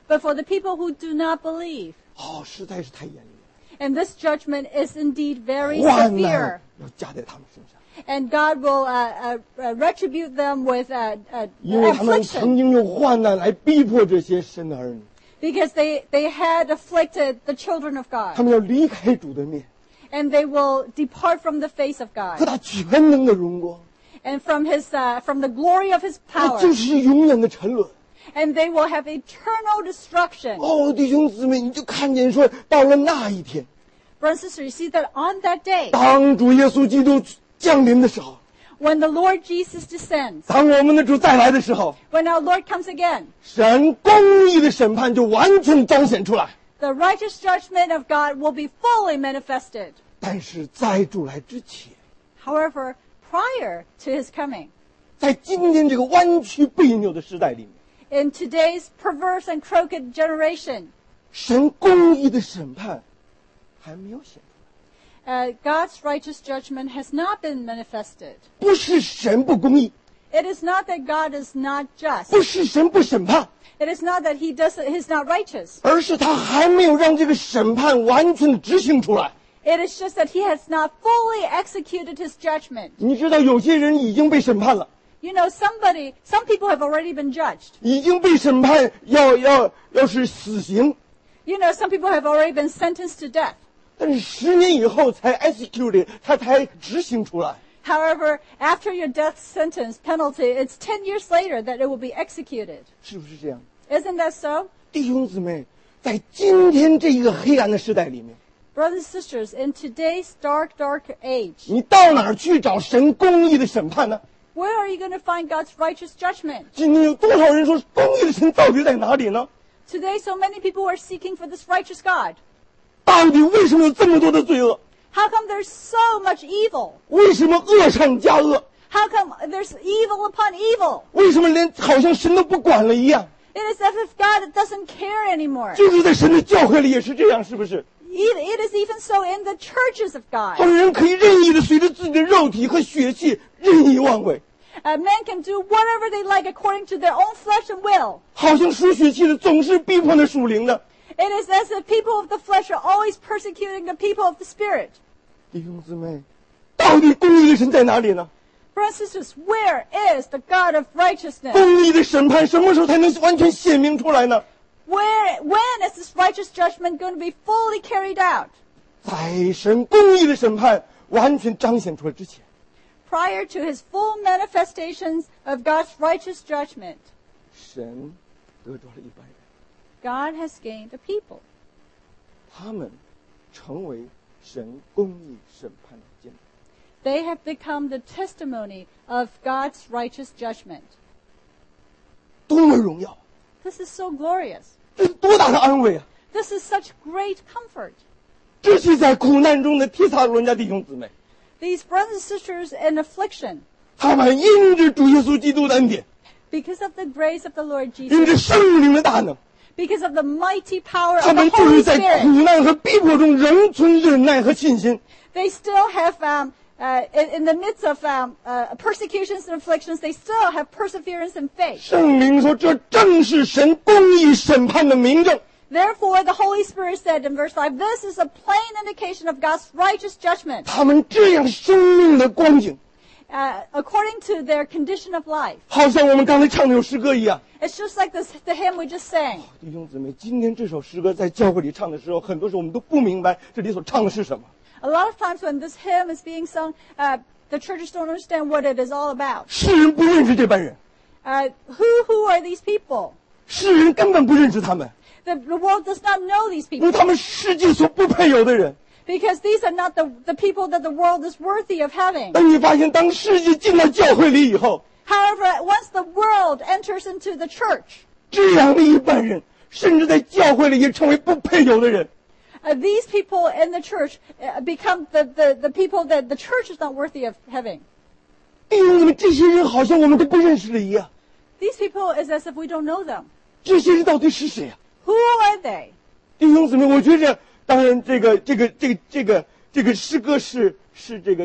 but for the people who do not believe. 哦，实在是太严厉 And this judgment is indeed very 了，患 severe. 难要加在他们身上， And God will uh, uh, uh, retribute them with uh, uh, 因为他们 affliction. 曾经用患难来逼迫这些神的儿女， Because they, they had afflicted the children of 他 God. 们要离开主的面， And they will depart from the face of 和 God. 他全能的荣光， And from his uh, from the glory of his 那 power. 就是永远的沉沦。 And they will have eternal destruction. 哦，弟兄姊妹，你就看见说，到了那一天， Brothers and sisters, you see that on that day, 当主耶稣基督降临的时候， when the Lord Jesus descends, 当我们的主再来的时候， when our Lord comes again, 神公义的审判就完全彰显出来。 the righteous judgment of God will be fully manifested. 但是在主来之前， However, prior to his coming, 在今天这个弯曲背扭的时代里面， in today's perverse and crooked generation, 神公义的审判还没有显出 uh, God's righteous judgment has not been manifested. 来。不是神不公义， It is not that God is not just. 不是神不审判， It is not that he does he's not righteous. 而是他还没有让这个审判完全的执行出来。 It is just that he has not fully executed his judgment. 你知道，有些人已经被审判了， You know, somebody, some people have already been judged. 已经被审判要要要是死刑， You know, some people have already been sentenced to death. 但是十年以后才 execute， 他才执行出来。 However, after your death sentence penalty, it's ten years later that it will be executed. 是不是这样？ Isn't that so? 弟兄姊妹，在今天这一个黑暗的时代里面， Brothers and sisters, in today's dark, dark age, 你到哪儿去找神公义的审判呢？ where are you going to find God's righteous judgment? 今天有多少人说公义的神到底在哪里呢？ Today, so many people are seeking for this righteous God. 到底为什么有这么多的罪恶？ How come there's so much evil? 为什么恶上加恶？ How come there's evil upon evil? 为什么连好像神都不管了一样？ It is as if God doesn't care anymore. 就是在神的教会里也是这样，是不是？ It it is even so in the churches of 好 God. 像人可以任意的随着自己的肉体和血气任意妄为， Uh, men can do whatever they like according to their own flesh and will. 好像属血气的总是逼迫那属灵的。 It is as if people of the flesh are always persecuting the people of the spirit. 弟兄姊妹，到底公义的神在哪里呢？ Brothers and sisters, where is the God of righteousness? 公义的审判什么时候才能完全显明出来呢？ Where, when is this righteous judgment going to be fully carried out? 在神公义的审判完全彰显出来之前， Prior to his full manifestations of God's righteous judgment, 神得着了一般人， God has gained a people. 他们成为神公义审判的见证。 They have become the testimony of God's righteous judgment. 多么荣耀！ This is so glorious. 这是多大的安慰啊！ This is such great comfort. 这是在苦难中的帖撒罗尼迦弟兄姊妹， These brothers and sisters in affliction, 他们因着主耶稣基督的恩典， because of the grace of the Lord 因 Jesus, 着圣灵的大能， because of the mighty power 他 of the 们就 Holy 是在 Spirit, 苦难和逼迫中仍存忍耐和信心。 they still have, um, uh, in, in the midst of um, uh, persecutions and afflictions, they still have perseverance and faith. 圣灵说：“这正是神公义审判的明证。” Therefore, the Holy Spirit said in verse five, this is a plain indication of God's righteous judgment, 他们这样生命的光景， uh, according to their condition of life. 好像我们刚才唱那首诗歌一样。 It's just like this, the hymn we just sang. 弟兄姊妹，今天这首诗歌在教会里唱的时候，很多时候我们都不明白这里所唱的是什么。 A lot of times when this hymn is being sung, uh, the churches don't understand what it is all about. 世人不认识这班人， Uh, who, who are these people? 世人根本不认识他们， The, the world does not know these 因为 people 他们世界所不配有的人。 because these are not the, the people that the world is worthy of having. 但你发现，当世界进到教会里以后， However, once the world enters into the church, 这样的一班人，甚至在教会里也成为不配有的人。 uh, these people in the church uh, become the, the, the people that the church is not worthy of having. 弟兄姊妹，这些人好像我们都不认识了一样。 These people is as if we don't know them. 这些人到底是谁啊？ Who are they? 弟兄姊妹，我觉着，当然这个这个这个这个这个诗歌是是这个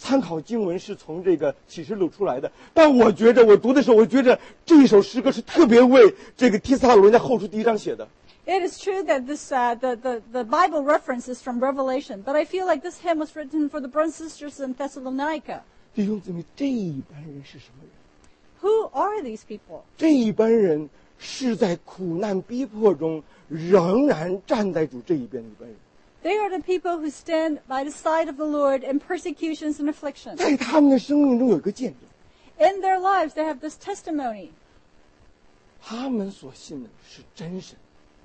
参考经文是从这个启示录出来的，但我觉着我读的时候，我觉着这一首诗歌是特别为这个帖撒罗尼迦后书第一章写的。 It is true that this uh, the, the, the Bible reference is from Revelation, but I feel like this hymn was written for the brothers and sisters in Thessalonica. 弟兄姊妹，这一般人是什么人？ Who are these people? 这一般人是在苦难逼迫中仍然站在主这一边的一般人。 They are the people who stand by the side of the Lord in persecutions and afflictions. 在他们的生命中有一个见证， In their lives, they have this testimony. 他们所信的是真神，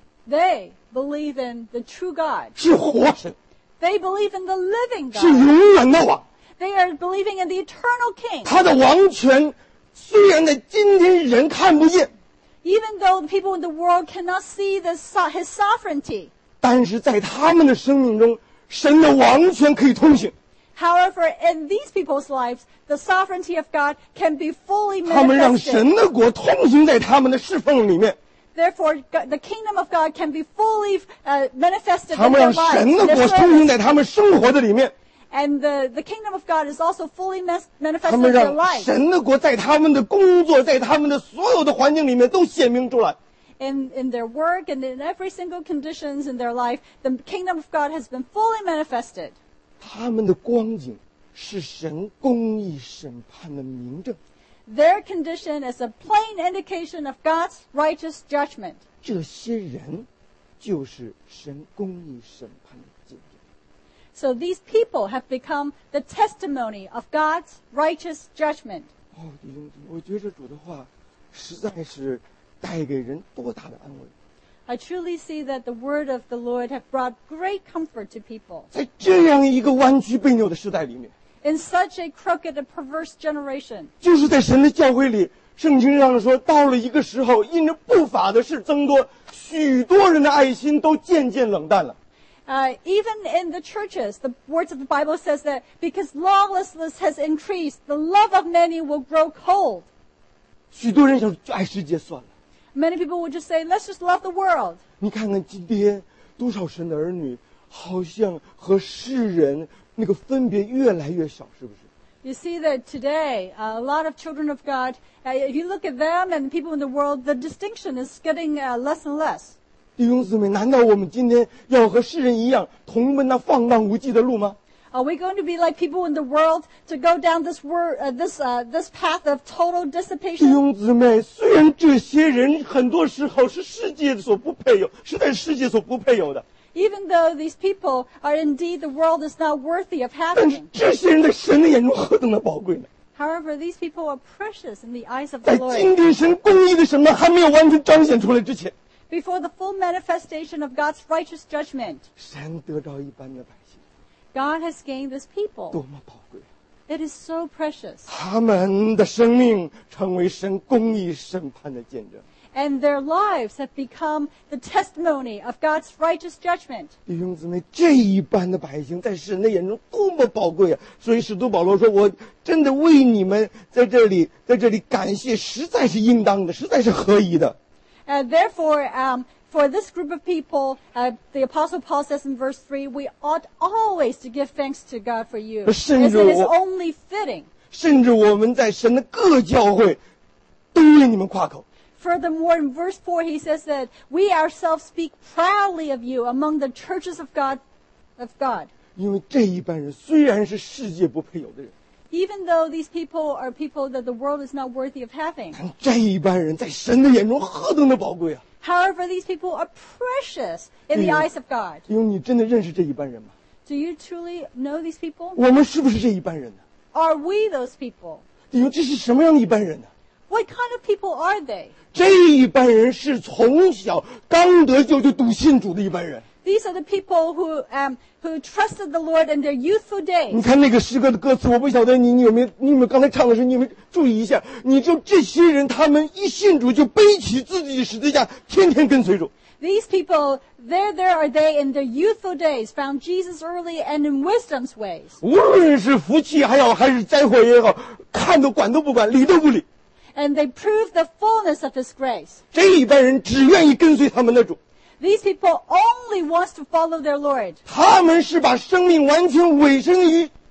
They believe in the true God. 是活神， They believe in the living 是 God. 永远的王。 They are believing in the eternal King. 他的王权虽然在今天人看不见， Even though the people in the world cannot see the, so- his sovereignty. 但是在他们的生命中，神的王权可以通行。 However, in these people's lives, the sovereignty of God can be fully 他们让 manifested. 神的国通行在他们的侍奉里面， Therefore, God- the kingdom of God can be fully uh, manifested 他 in 们 their 让 lives. 神 in 的 their 国通行 service. 在他们生活的里面， And the, the kingdom of God is also fully mes- 他 manifested 们 in their 让 lives. 神的国在他们的工作，在他们的所有的环境里面都显明出来。 In, in their work and in every single conditions in their life, the kingdom of God has been fully manifested. 他们的光景是神公义审判的明证。 Their condition is a plain indication of God's righteous judgment. 这些人就是神公义审判的见证。 So these people have become the testimony of God's righteous judgment. 哦，弟兄姊妹，我觉着主的话实在是带给人多大的安慰。 I truly see that the word of the Lord have brought great comfort to people. 在这样一个弯曲悖扭的时代里面， In such a crooked and perverse generation, 就是在神的教会里，圣经上说，到了一个时候，因着不法的事增多，许多人的爱心都渐渐冷淡了。 uh, even in the churches, the words of the Bible says that because lawlessness has increased, the love of many will grow cold. 许多人想说就爱世界算了。 Many people would just say, let's just love the world. 你看看今天多少神的儿女，好像和世人那个分别越来越小，是不是？ You see that today, uh, a lot of children of God, uh, if you look at them and people in the world, the distinction is getting uh, less and less. 弟兄姊妹，难道我们今天要和世人一样，同奔那放荡无际的路吗？ Are we going to be like people in the world to go down this word, uh, this uh, this path of total 弟 dissipation? 兄姊妹，虽然这些人很多时候是世界所不配有，是在世界所不配有的， Even though these people are indeed the world is not worthy of 但是 having. 这些人在神的眼中何等的宝贵呢？ However, these people are precious in the eyes of the 在 Lord. 今天神公义的审判还没有完全彰显出来之前， Before the full manifestation of God's righteous judgment, 神得着一般的百姓， God has gained this 多 people. 么宝贵！ It is so precious. 他们的生命成为神公义审判的见证。 And their lives have become the testimony of God's righteous judgment. 弟兄姊妹，这一般的百姓在神的眼中多么宝贵啊！所以使徒保罗说：“我真的为你们在这里，在这里感谢，实在是应当的，实在是合宜的。” And therefore, um, for this group of people, uh, the Apostle Paul says in verse three, we ought always to give thanks to God for you, as it is only fitting. 甚至我们在神的各教会都为你们夸口。 Furthermore, in verse four, he says that we ourselves speak proudly of you among the churches of God, of God. 因为这一般人虽然是世界不配有的人， Even though these people are people that the world is not worthy of having. 但这一般人在神的眼中何等的宝贵啊！ However, these people are precious in the eyes of God. 因为你真的认识这一般人吗？ Do you truly know these people? 我们是不是这一般人呢？ Are we those people? 弟兄，这是什么样的一般人呢？ What kind of people are they? 这一般人是从小刚得救就笃信主的一般人。 These are the people who um, who trusted the Lord in their youthful 你 days. 看那个诗歌的歌词，我不晓得你你有没有你有没有刚才唱的时候，你有没有注意一下？你就这些人，他们一信主就背起自己的十字架，天天跟随主。 These people, there, there are they in their youthful days, found Jesus early and in wisdom's ways. 无论是福气还好，还是灾祸也好，看都管都不管，理都不理。 And they prove the fullness of His grace. 这一般人只愿意跟随他们的主， These people only wants to follow their Lord. 他们是把生命完全委身于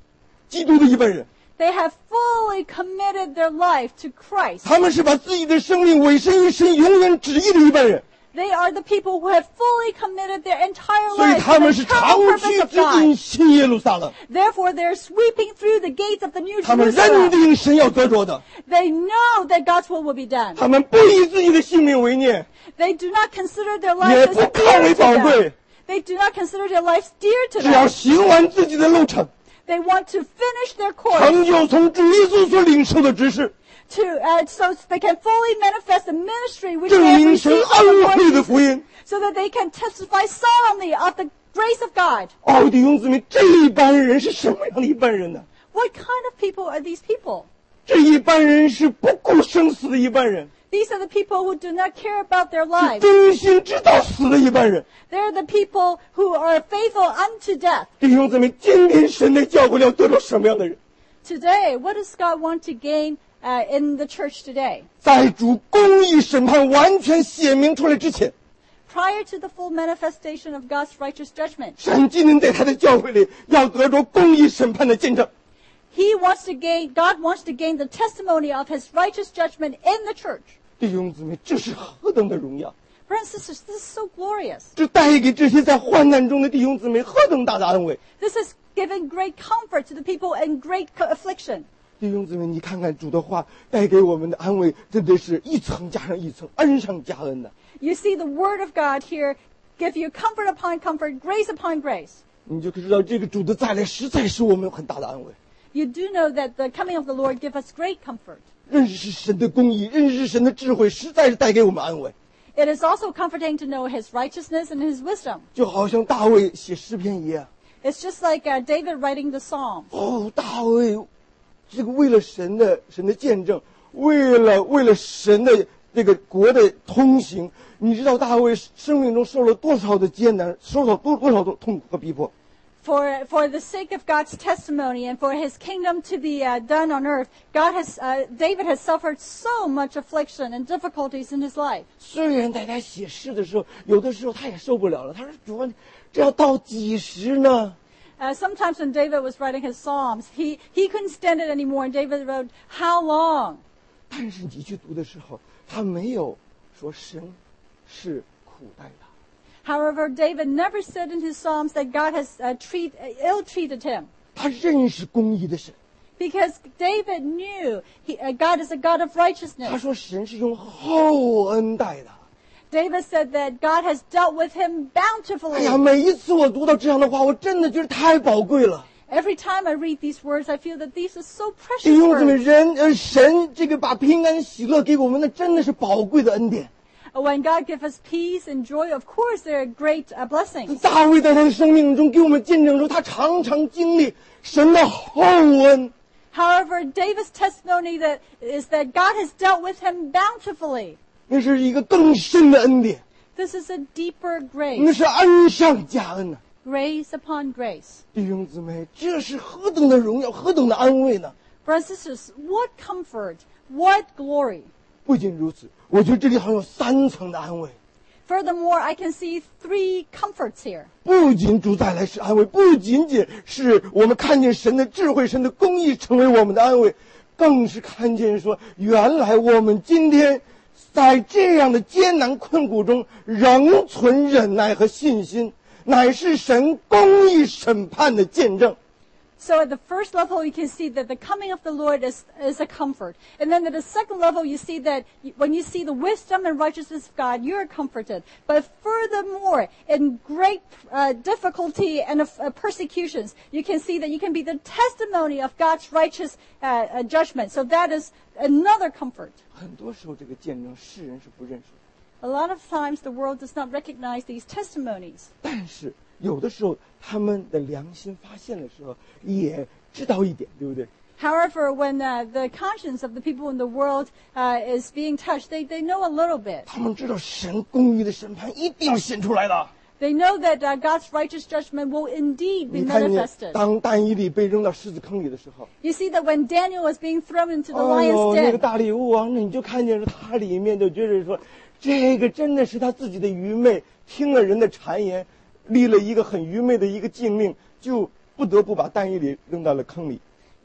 基督的一半人。 They have fully committed their life to Christ. 他们是把自己的生命委身于神永远旨意的一半人。 They are the people who have fully committed their entire 所以 life 他 to the 们是 eternal 长 purpose 驱 of 直进 God. 新耶路撒冷。 Therefore, they're sweeping through the gates of the New 他们认 Jerusalem. 定神要得着的， They know that God's will will be done. 他们不以自己的性命为念， They do not consider their 也 lives 不 as 看为 dear to 宝 them. 贵， They do not consider their lives dear to 只要 them. 行完自己的路程， They want to finish their course 成就从主耶稣所领受的指示， to uh, so they can fully manifest the ministry which 证 they have 明神 received from the 恩 Lord 惠的 Jesus, 福音。 so that they can testify solemnly of the grace of God. 哦，弟兄姊妹，这一般人是什么样的一般人呢？ What kind of people are these people? 这一般人是不顾生死的一般人， These are the people who do not care about their 是 lives. 忠心直到死的一般人。 They're the people who are faithful unto death. 弟兄姊妹，今天神的教会要得到什么样的人？ Today, what does God want to gain uh, in the church today? 在主公义审判完全显明出来之前， Prior to the full manifestation of God's righteous judgment, 神今天在他的教会里要得着公义审判的见证。 He wants to gain, God wants to gain the testimony of His righteous judgment in the church. 弟兄姊妹，这是何等的荣耀！ Brothers and sisters, this is so glorious. 这带给这些在患难中的弟兄姊妹何等大的安慰！ This is giving great comfort to the people in great co- affliction. 弟兄姊妹，你看看主的话带给我们的安慰，真的是一层加上一层，恩上加恩的。 You see the word of God here give you comfort upon comfort, grace upon grace. 你就知道这个主的再来实在是我们很大的安慰。 You do know that the coming of the Lord gives us great comfort. 认识神的公义，认识神的智慧，实在是带给我们安慰。 It is also comforting to know His righteousness and His wisdom. 就好像大卫写诗篇一样。 It's just like uh, David writing the Psalms. 哦，大卫，这个为了神的神的见证，为了为了神的这个国的通行，你知道大卫生命中受了多少的艰难，受到多多少的痛苦和逼迫。 For, for the sake of God's testimony and for His kingdom to be uh, done on earth, God has, uh, David has suffered so much affliction and difficulties in his life. 虽然在他写诗的时候，有的时候他也受不了了，他说：“主啊，这要到几时呢？” Uh, sometimes when David was writing his Psalms, he, he couldn't stand it anymore, and David wrote, "How long?" 但是你去读的时候，他没有说神是苦待他。 However, David never said in his Psalms that God has uh, treat, uh, ill-treated him. 他认识公义的神， Because David knew he, uh, God is a God of 他 righteousness. 说神是用厚恩待他。 David said that God has dealt with him 哎 bountifully. 呀，每一次我读到这样的话，我真的觉得太宝贵了。 Every time I read these words, I feel that these are so 弟 precious 兄姊妹， words. 人呃神这个把平安喜乐给我们，那真的是宝贵的恩典。 When God gives us peace and joy, of course, they're great uh, blessings. 大卫在他的生命中给我们见证说，他常常经历神的厚恩。 However, David's testimony that is that God has dealt with him bountifully. 那是一个更深的恩典， This is a deeper 那 grace, 是恩上加恩呐、 grace upon grace. 弟兄姊妹，这是何等的荣耀，何等的安慰呢？ Brothers and sisters, what comfort, what glory. 不仅如此，我觉得这里好像有三层的安慰。 Furthermore, I can see three comforts here. 不仅主再来是安慰，不仅仅是我们看见神的智慧、神的公义成为我们的安慰，更是看见说，原来我们今天在这样的艰难困苦中仍存忍耐和信心，乃是神公义审判的见证。 So at the first level, you can see that the coming of the Lord is, is a comfort. And then at the second level, you see that when you see the wisdom and righteousness of God, you're comforted. But furthermore, in great uh, difficulty and of, uh, persecutions, you can see that you can be the testimony of God's righteous uh, uh, judgment. So that is another comfort. 很多时候，这个见证世人是不认识的， A lot of times, the world does not recognize these testimonies. 但是有的时候他们的良心发现的时候，也知道一点，对不对？ However, when uh, the conscience of the people in the world uh, is being touched, they, they know a little bit. 他们知道神公义的审判一定要显出来的。 They know that uh, God's righteous judgment will indeed be 你看见 manifested. 当但以理被扔到狮子坑里的时候， You see that when Daniel was being thrown into the 哎 lion's 呦，那个 den, 大礼物啊，那你就看见说他里面就觉得说，这个真的是他自己的愚昧，听了人的谗言，立了一个很愚昧的一个禁令，就不得不把但以理扔到了坑里。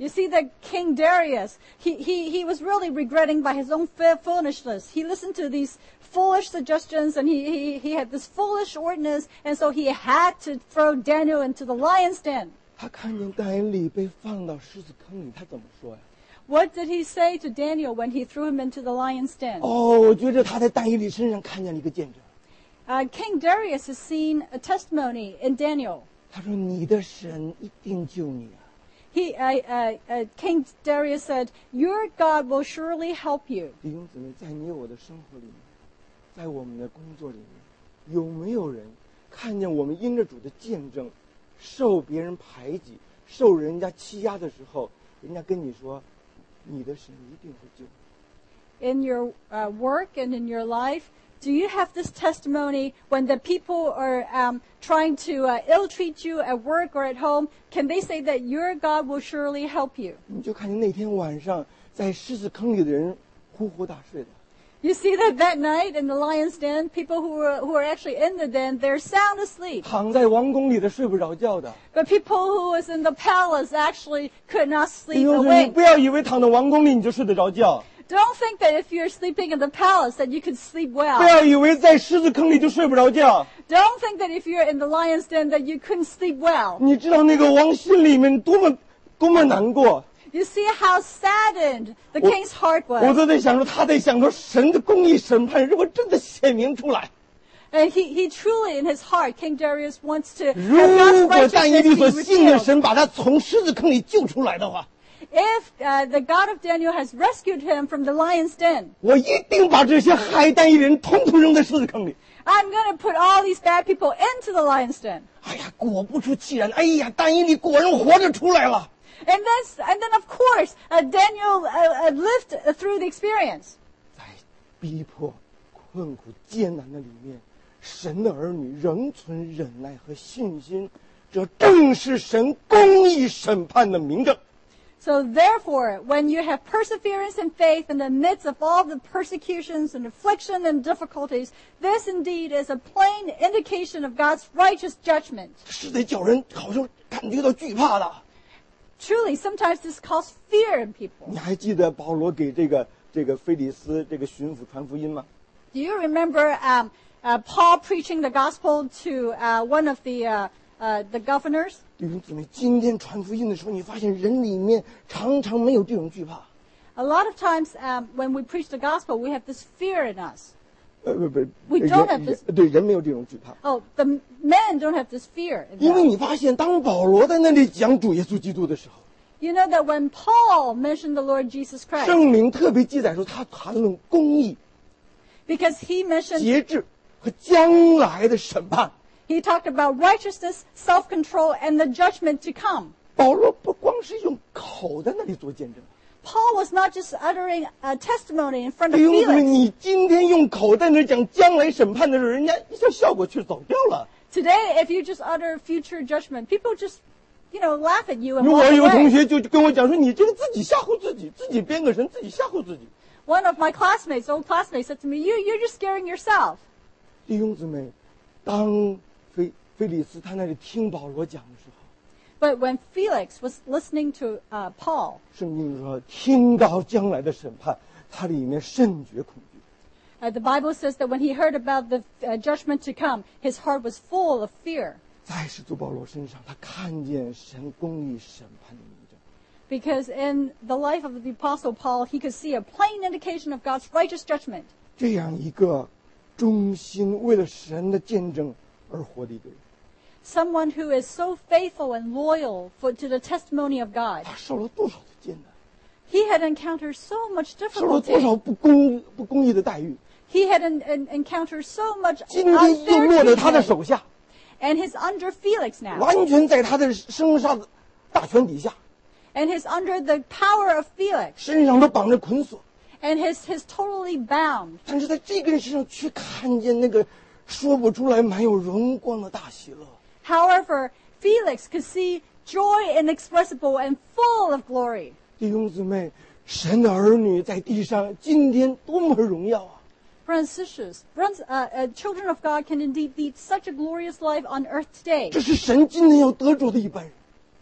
You see that King Darius, he, he, he was really regretting by his own foolishness. He listened to these foolish suggestions and he, he, he had this foolish ordinance, and so he had to throw Daniel into the lion's den. 他看见但以理被放到狮子坑里，他怎么说呀？ What did he say to Daniel when he threw him into the lion's den? 哦，我觉得他在但以理身上看见了一个见证。 Uh, King Darius has seen a testimony in Daniel. 他说：“你的神一定救你啊！” He, uh, uh, uh, King Darius said, "Your God will surely help you." 弟兄姊妹，在你我的生活里面，在我们的工作里面，有没有人看见我们因着主的见证，受别人排挤、受人家欺压的时候，人家跟你说，你的神一定会救你？ In your uh, work and in your life, do you have this testimony when the people are um, trying to uh, ill-treat you at work or at home? Can they say that your God will surely help you? 你就看见那天晚上在狮子坑里的人呼呼大睡的。 You see that that night in the lion's den, people who were who are actually in the den, they're sound asleep. 躺在王宫里的睡不着觉的。 But people who was in the palace actually could not 弟 sleep 兄姊妹， awake. 不要以为躺在王宫里你就睡得着觉， Don't think that if you're sleeping in the palace that you can sleep 不 well. 要以为在狮子坑里就睡不着觉。 Don't think that if you're in the lion's den that you couldn't sleep well. 你知道那个王心里面多么多么难过。 You see how saddened the Well- king's heart 我 was. 都在想说，他在想说，神的公义审判如果真的显明出来， And he, he truly in his heart, King Darius wants to 如 have God's 果但以理 righteousness 所 be 信的 revealed. 神把他从狮子坑里救出来的话， If uh, the God of Daniel has rescued him from the lion's den, 我一定把这些害但以理人统统扔在狮子坑里。 I'm going to put all these bad people into the lion's den. 哎呀，果不出其然，哎呀，但以理果然活着出来了。 And then, and then of course, uh, Daniel uh, uh, lived uh, through the experience. 在逼迫、困苦、艰难的里面，神的儿女仍存忍耐和信心，这正是神公义审判的明证。 So therefore, when you have perseverance and faith in the midst of all the persecutions and affliction and difficulties, this indeed is a plain indication of God's righteous judgment. 是得叫人好像感觉到惧怕的。 Truly, sometimes this causes fear in people. 你还记得保罗给这个这个菲利斯这个巡抚传福音吗？ Do you remember um, uh, Paul preaching the gospel to uh, one of the uh, uh, the governors? 弟兄姊妹，今天传福音的时候，你发现人里面常常没有这种惧怕。 A lot of times um, when we preach the gospel, we have this fear in us. 呃不不， We 人 don't have 人 this- 对人没有这种惧怕， Oh, the men don't have this fear in 因为 them. 你发现，当保罗在那里讲主耶稣基督的时候， You know that when Paul mentioned the Lord Jesus Christ, 圣灵特别记载说他谈论公义、 because he mentioned, 节制和将来的审判。 he talked about righteousness, self-control, and the judgment to come. 保罗不光是用口在那里做见证， Paul was not just uttering a testimony in front of 弟兄姊妹， Felix. 你今天用口在那讲将来审判的时候，人家一下效果却走掉了。 Today, if you just utter future judgment, people just, you know, laugh at you and 如果 walk 有同 away. 学就跟我讲说，你这个自己吓唬自己，自己编个神，自己吓唬自己。 One of my classmates, old classmates, said to me, "You, you're just scaring yourself." 弟兄姊妹，当菲菲利斯他那里听保罗讲的时候， But when Felix was listening to uh, Paul, 圣经说听到将来的审判，他里面甚觉恐惧。 uh, the Bible says that when he heard about the uh, judgment to come, his heart was full of fear. 在使徒保罗身上，他看见神公义审判的明证。 Because in the life of the Apostle Paul, he could see a plain indication of God's righteous judgment. 这样一个忠心为了神的见证而活的一个人， Someone who is so faithful and loyal for, to the testimony of God. 他受了多少的艰难， He had encountered so much 受了多 difficulty. 少不公不公义的待遇， He had en- en- encountered so much 今天又 unfair 落在他的 treatment. 手下， And he's under Felix now. 完全在他的生杀的大权底下， And he's under the power of Felix. 身上都绑着捆锁。 And he's, he's totally bound. 但是在这个人身上却看见那个说不出来、满有荣光的大喜乐。 However, Felix could see joy inexpressible and full of glory. 弟兄姊妹，神的儿女在地上今天多么荣耀啊！ Brothers and sisters, brothers, uh, uh, children of God can indeed lead such a glorious life on earth today. 这是神今天要得着的一般人。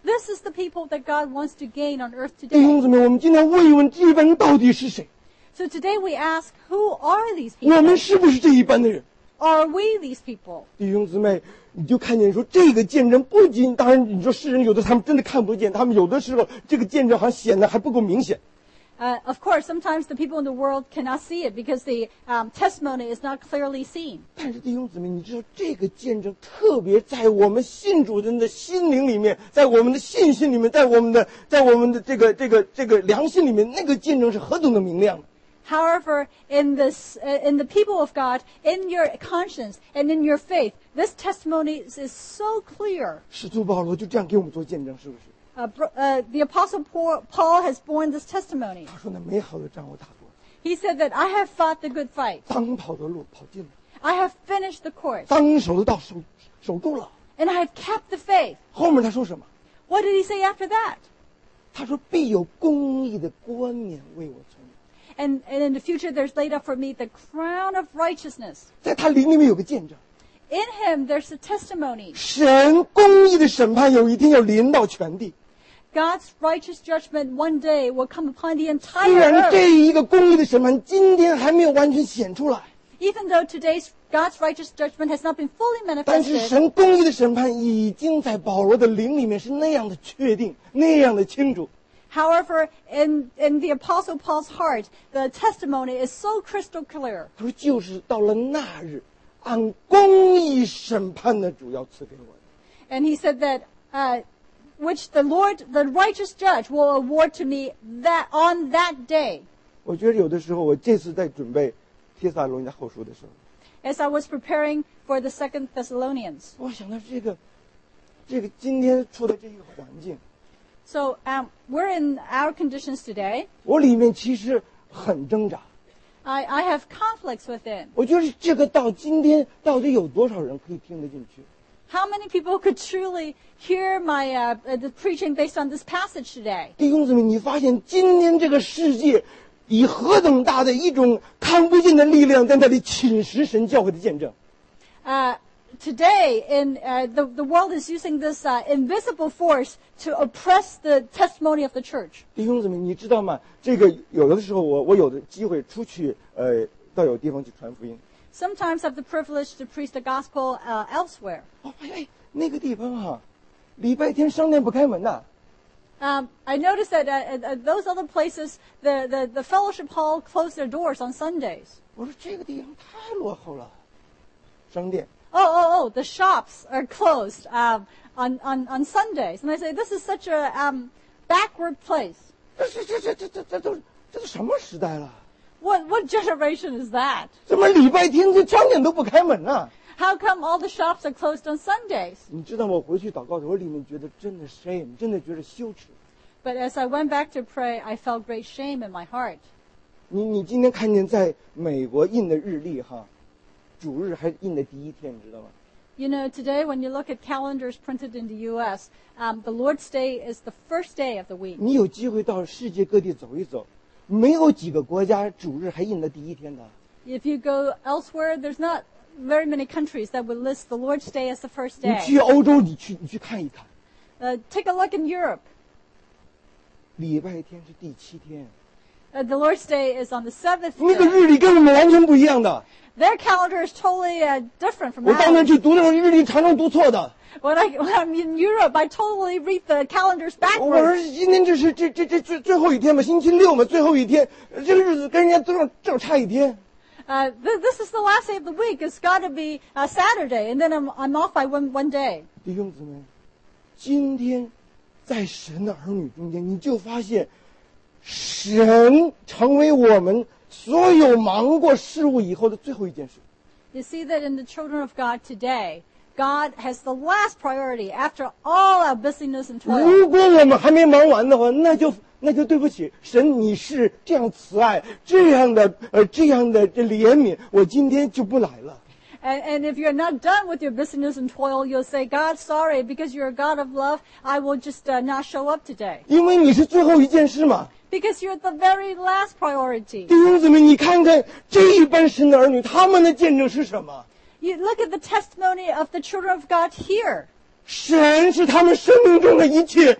This is the people that God wants to gain on earth 弟兄 today. 姊妹，我们今天问一问这一班人到底是谁？ So today we ask, who are these 我们 people? 是不是这一班的人？ Are we these people? 弟兄姊妹，你就看见说这个见证不仅，当然你说世人有的他们真的看不见，他们有的时候这个见证好像显得还不够明显。 Uh, of course, sometimes the people in the world cannot see it because the um, testimony is not clearly seen. 但是弟兄姊妹，你知道这个见证特别在我们信主人的心灵里面，在我们的信心里面，在我们的在我们的这个这个这个良心里面，那个见证是何等的明亮。 However, in this, uh, in the people of God, in your conscience and in your faith, this testimony is, is so clear. 使徒保罗就这样给我们做见证，是不是？ Uh, bro- uh, the Apostle Paul, Paul has borne this testimony. 他说呢，美好的仗我打过， He said that I have fought the good fight. 当跑的路跑尽了， I have finished the course. 当守的道守守住了。 And I have kept the faith. 后面他说什么？ What did he say after that? 他说必有公义的冠冕为我存留。 And, and in the future there's laid up for me the crown of righteousness. 在他灵里面有个见证， In him there's a testimony. 神公义的审判有一天要临到全地。 God's righteous judgment one day will come upon the 虽 entire 然 earth. 这一个公义的审判今天还没有完全显出来， Even though today's God's righteous judgment has not been fully 但是 manifested, 神公义的审判已经在保罗的灵里面是那样的确定，那样的清楚。 however, in, in the Apostle Paul's heart, the testimony is so crystal clear. 他说就是到了那日，按公义审判的主要赐给我的。 And he said that, uh, which the Lord, the righteous judge, will award to me that on that day. 我觉得有的时候，我这次在准备帖撒罗尼迦后书的时候， As I was preparing for the Second Thessalonians. 我想到这个，这个今天处的这个环境， So um, we're in our conditions today. 我里面其实很挣扎。 I, I have conflicts within. 我觉得这个到今天到底有多少人可以听得进去？ How many people could truly hear my uh, uh, the preaching based on this passage today? 弟兄姊妹，你发现今天这个世界以何等大的一种看不见的力量在那里侵蚀神教会的见证？ Uh, today, in uh, the the world is using this uh, invisible force to oppress the testimony of the church. 弟兄姊妹，你知道吗？这个有的时候我我有的机会出去，呃，到有地方去传福音。 Sometimes I have the privilege to preach the gospel uh, elsewhere. 哦，哎哎，那个地方哈、礼拜天商店不开门呐。 Um, I noticed that uh, uh, those other places, the, the, the fellowship hall closed their doors on Sundays. 我说这个地方太落后了，商店。 Oh, oh, oh, the shops are closed um, on, on, on Sundays. And I say, this is such a um, backward place. 这这这这这这这都这都什么时代了？ What, what generation is that? 怎么礼拜天这商店都不开门呢？ How come all the shops are closed on Sundays? 你知道吗？我回去祷告的时候，我里面觉得真的 shame， 真的觉得羞耻。 But as I went back to pray, I felt great shame in my heart. 你你今天看见在美国印的日历哈，主日还印的第一天，你知道吗？ You know, today when you look at calendars printed in the U S, um, the Lord's Day is the first day of the week. 你有机会到世界各地走一走，没有几个国家主日还印的第一天的。 If you go elsewhere, there's not very many countries that would list the Lord's Day as the first 你 day. 去欧洲，你去你去看一看， Uh, take a look in Europe. 礼拜天是第七天， Uh, the Lord's Day is on the seventh 那个 day. 日历跟我们完全不一样的。 Their calendar is totally uh, different from 我到那 ours. 去读那种日历，常常读错的。 When, I, when I'm in Europe, I totally read the calendars 我说 backwards. 今天这是这这这最最后一天嘛，星期六嘛，最后一天，这个日子跟人家正正差一天。 Uh, th- this is the last day of the week. It's got to be uh, Saturday, and then I'm, I'm off by one, one day. 弟兄姊妹，今天在神的儿女中间，你就发现，神成为我们所有忙过事物以后的最后一件事。 You see that in the children of God today, God has the last priority after all our busyness and toil. 如果我们还没忙完的话，那就那就对不起神，你是这样慈爱，这样的呃这样的这怜悯，我今天就不来了。 And, and if you're not done with your busyness and toil, you'll say, God, sorry, because you're a God of love, I will just uh, not show up today. 因为你是最后一件事嘛。 Because you're the very last priority. 弟兄姊妹，你看看这一班神的儿女，他们的见证是什么？ You look at the testimony of the children of God here. 神是他们生命中的一切，